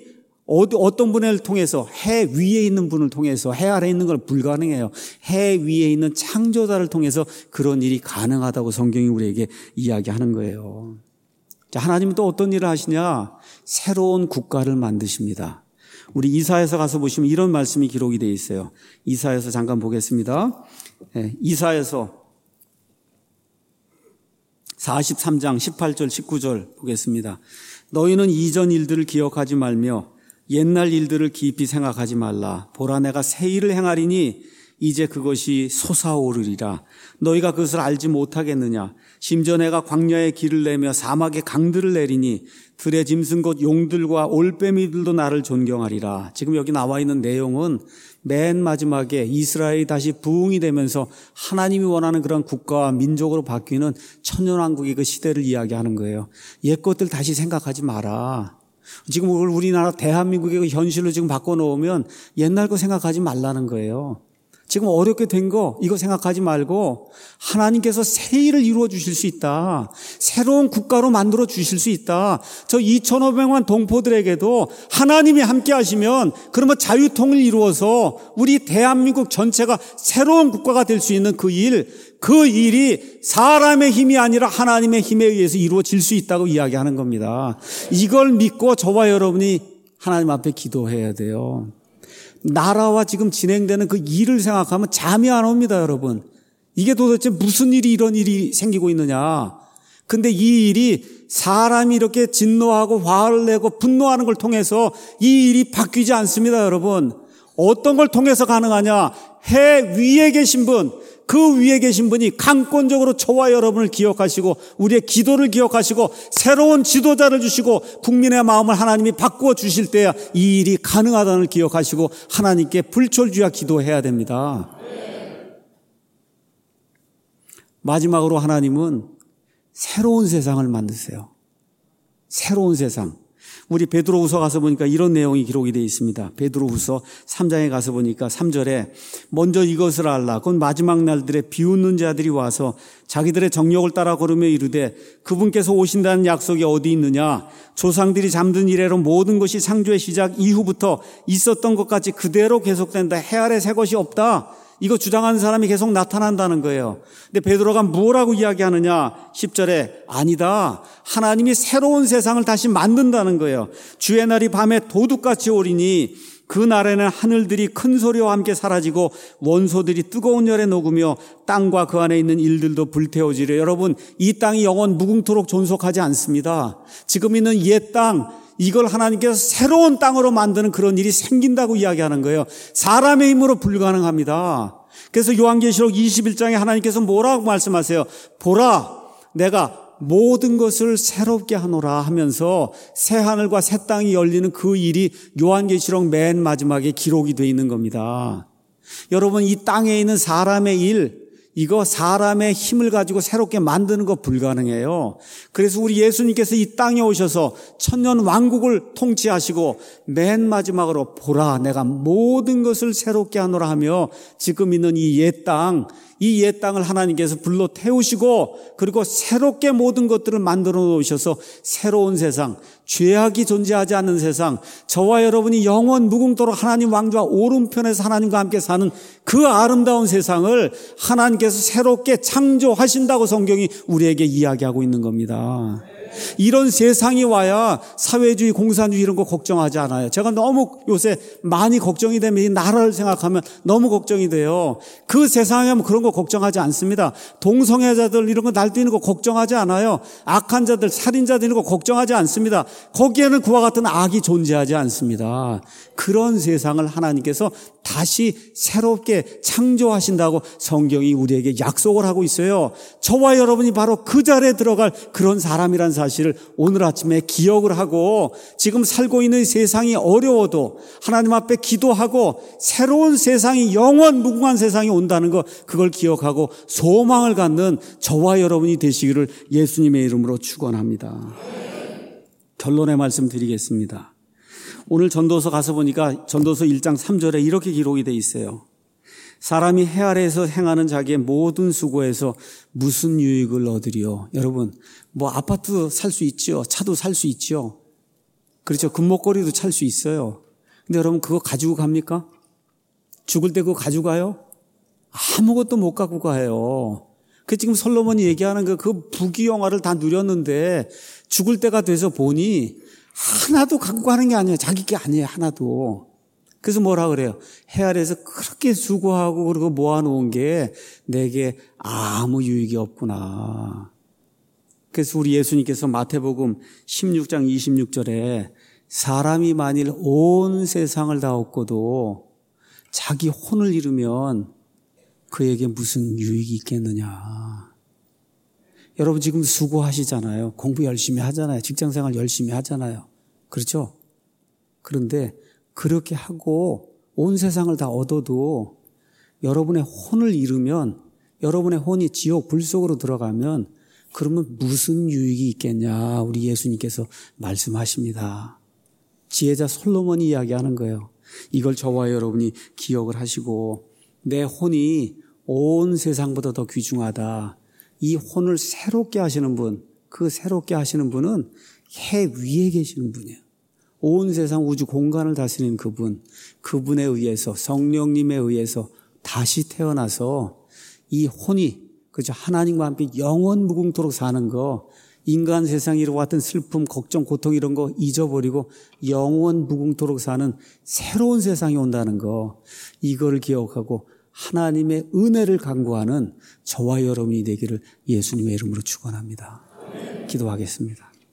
어떤 분을 통해서, 해 위에 있는 분을 통해서, 해 아래에 있는 건 불가능해요. 해 위에 있는 창조자를 통해서 그런 일이 가능하다고 성경이 우리에게 이야기하는 거예요. 자, 하나님은 또 어떤 일을 하시냐? 새로운 국가를 만드십니다. 우리 이사야서 가서 보시면 이런 말씀이 기록이 되어 있어요. 이사야서 잠깐 보겠습니다. 네, 이사야서 사십삼 장 십팔 절 십구 절 보겠습니다. 너희는 이전 일들을 기억하지 말며 옛날 일들을 깊이 생각하지 말라. 보라, 내가 새 일을 행하리니 이제 그것이 솟아오르리라. 너희가 그것을 알지 못하겠느냐? 심지어 내가 광야에 길을 내며 사막에 강들을 내리니 들의 짐승 곧 용들과 올빼미들도 나를 존경하리라. 지금 여기 나와 있는 내용은 맨 마지막에 이스라엘이 다시 부흥이 되면서 하나님이 원하는 그런 국가와 민족으로 바뀌는 천년왕국의 그 시대를 이야기하는 거예요. 옛 것들 다시 생각하지 마라. 지금 우리나라 대한민국의 그 현실로 지금 바꿔놓으면 옛날 거 생각하지 말라는 거예요. 지금 어렵게 된 거 이거 생각하지 말고 하나님께서 새 일을 이루어 주실 수 있다. 새로운 국가로 만들어 주실 수 있다. 저 이천오백만 동포들에게도 하나님이 함께 하시면 그러면 자유통일 이루어서 우리 대한민국 전체가 새로운 국가가 될 수 있는 그 일, 그 일이 사람의 힘이 아니라 하나님의 힘에 의해서 이루어질 수 있다고 이야기하는 겁니다. 이걸 믿고 저와 여러분이 하나님 앞에 기도해야 돼요. 나라와 지금 진행되는 그 일을 생각하면 잠이 안 옵니다, 여러분. 이게 도대체 무슨 일이 이런 일이 생기고 있느냐. 근데 이 일이 사람이 이렇게 진노하고 화를 내고 분노하는 걸 통해서 이 일이 바뀌지 않습니다, 여러분. 어떤 걸 통해서 가능하냐? 해 위에 계신 분, 그 위에 계신 분이 강권적으로 저와 여러분을 기억하시고 우리의 기도를 기억하시고 새로운 지도자를 주시고 국민의 마음을 하나님이 바꾸어 주실 때야 이 일이 가능하다는 걸 기억하시고 하나님께 불철주야 기도해야 됩니다. 마지막으로 하나님은 새로운 세상을 만드세요. 새로운 세상. 우리 베드로후서 가서 보니까 이런 내용이 기록이 되어 있습니다. 베드로후서 삼 장에 가서 보니까 삼 절에 먼저 이것을 알라. 곧 마지막 날들에 비웃는 자들이 와서 자기들의 정욕을 따라 걸으며 이르되 그분께서 오신다는 약속이 어디 있느냐? 조상들이 잠든 이래로 모든 것이 창조의 시작 이후부터 있었던 것 같이 그대로 계속된다. 해 아래 새 것이 없다. 이거 주장하는 사람이 계속 나타난다는 거예요. 근데 베드로가 뭐라고 이야기하느냐? 십 절에 아니다. 하나님이 새로운 세상을 다시 만든다는 거예요. 주의 날이 밤에 도둑같이 오리니 그 날에는 하늘들이 큰 소리와 함께 사라지고 원소들이 뜨거운 열에 녹으며 땅과 그 안에 있는 일들도 불태워지려. 여러분, 이 땅이 영원 무궁토록 존속하지 않습니다. 지금 있는 옛 땅, 이걸 하나님께서 새로운 땅으로 만드는 그런 일이 생긴다고 이야기하는 거예요. 사람의 힘으로 불가능합니다. 그래서 요한계시록 이십일 장에 하나님께서 뭐라고 말씀하세요? 보라, 내가 모든 것을 새롭게 하노라 하면서 새 하늘과 새 땅이 열리는 그 일이 요한계시록 맨 마지막에 기록이 되어 있는 겁니다. 여러분, 이 땅에 있는 사람의 일, 이거 사람의 힘을 가지고 새롭게 만드는 거 불가능해요. 그래서 우리 예수님께서 이 땅에 오셔서 천년 왕국을 통치하시고 맨 마지막으로 보라, 내가 모든 것을 새롭게 하노라 하며 지금 있는 이 옛 땅, 이 옛 땅을 하나님께서 불러 태우시고 그리고 새롭게 모든 것들을 만들어 놓으셔서 새로운 세상, 죄악이 존재하지 않는 세상, 저와 여러분이 영원 무궁토록 하나님 왕좌 오른편에서 하나님과 함께 사는 그 아름다운 세상을 하나님께서 새롭게 창조하신다고 성경이 우리에게 이야기하고 있는 겁니다. 이런 세상이 와야 사회주의, 공산주의 이런 거 걱정하지 않아요. 제가 너무 요새 많이 걱정이 되면 이 나라를 생각하면 너무 걱정이 돼요. 그 세상에 하면 그런 거 걱정하지 않습니다. 동성애자들 이런 거 날뛰는 거 걱정하지 않아요. 악한 자들, 살인자들 이런 거 걱정하지 않습니다. 거기에는 그와 같은 악이 존재하지 않습니다. 그런 세상을 하나님께서 다시 새롭게 창조하신다고 성경이 우리에게 약속을 하고 있어요. 저와 여러분이 바로 그 자리에 들어갈 그런 사람이란 사실을 오늘 아침에 기억을 하고 지금 살고 있는 세상이 어려워도 하나님 앞에 기도하고 새로운 세상이 영원 무궁한 세상이 온다는 거 그걸 기억하고 소망을 갖는 저와 여러분이 되시기를 예수님의 이름으로 축원합니다. 결론의 말씀 드리겠습니다. 오늘 전도서 가서 보니까 전도서 일 장 삼 절에 이렇게 기록이 돼 있어요. 사람이 해 아래에서 행하는 자기의 모든 수고에서 무슨 유익을 얻으리요? 여러분, 뭐 아파트 살 수 있죠. 차도 살 수 있죠. 그렇죠. 금목걸이도 찰 수 있어요. 근데 여러분 그거 가지고 갑니까? 죽을 때 그거 가지고 가요? 아무것도 못 갖고 가요. 그 지금 솔로몬이 얘기하는 그, 그 부귀영화를 다 누렸는데 죽을 때가 돼서 보니 하나도 갖고 가는 게 아니에요. 자기 게 아니에요. 하나도. 그래서 뭐라 그래요? 해 아래에서 그렇게 수고하고 그리고 모아놓은 게 내게 아무 유익이 없구나. 그래서 우리 예수님께서 마태복음 십육 장 이십육 절에 사람이 만일 온 세상을 다 얻고도 자기 혼을 잃으면 그에게 무슨 유익이 있겠느냐. 여러분 지금 수고하시잖아요. 공부 열심히 하잖아요. 직장생활 열심히 하잖아요. 그렇죠? 그런데 그렇게 하고 온 세상을 다 얻어도 여러분의 혼을 잃으면 여러분의 혼이 지옥 불 속으로 들어가면 그러면 무슨 유익이 있겠냐. 우리 예수님께서 말씀하십니다. 지혜자 솔로몬이 이야기하는 거예요. 이걸 저와 여러분이 기억을 하시고 내 혼이 온 세상보다 더 귀중하다. 이 혼을 새롭게 하시는 분, 그 새롭게 하시는 분은 해 위에 계시는 분이에요. 온 세상 우주 공간을 다스리는 그분, 그분에 의해서 성령님에 의해서 다시 태어나서 이 혼이 그죠 하나님과 함께 영원 무궁토록 사는 거, 인간 세상에 이루어왔던 슬픔, 걱정, 고통 이런 거 잊어버리고 영원 무궁토록 사는 새로운 세상이 온다는 거, 이거를 기억하고 하나님의 은혜를 간구하는 저와 여러분이 되기를 예수님의 이름으로 축원합니다. 기도하겠습니다.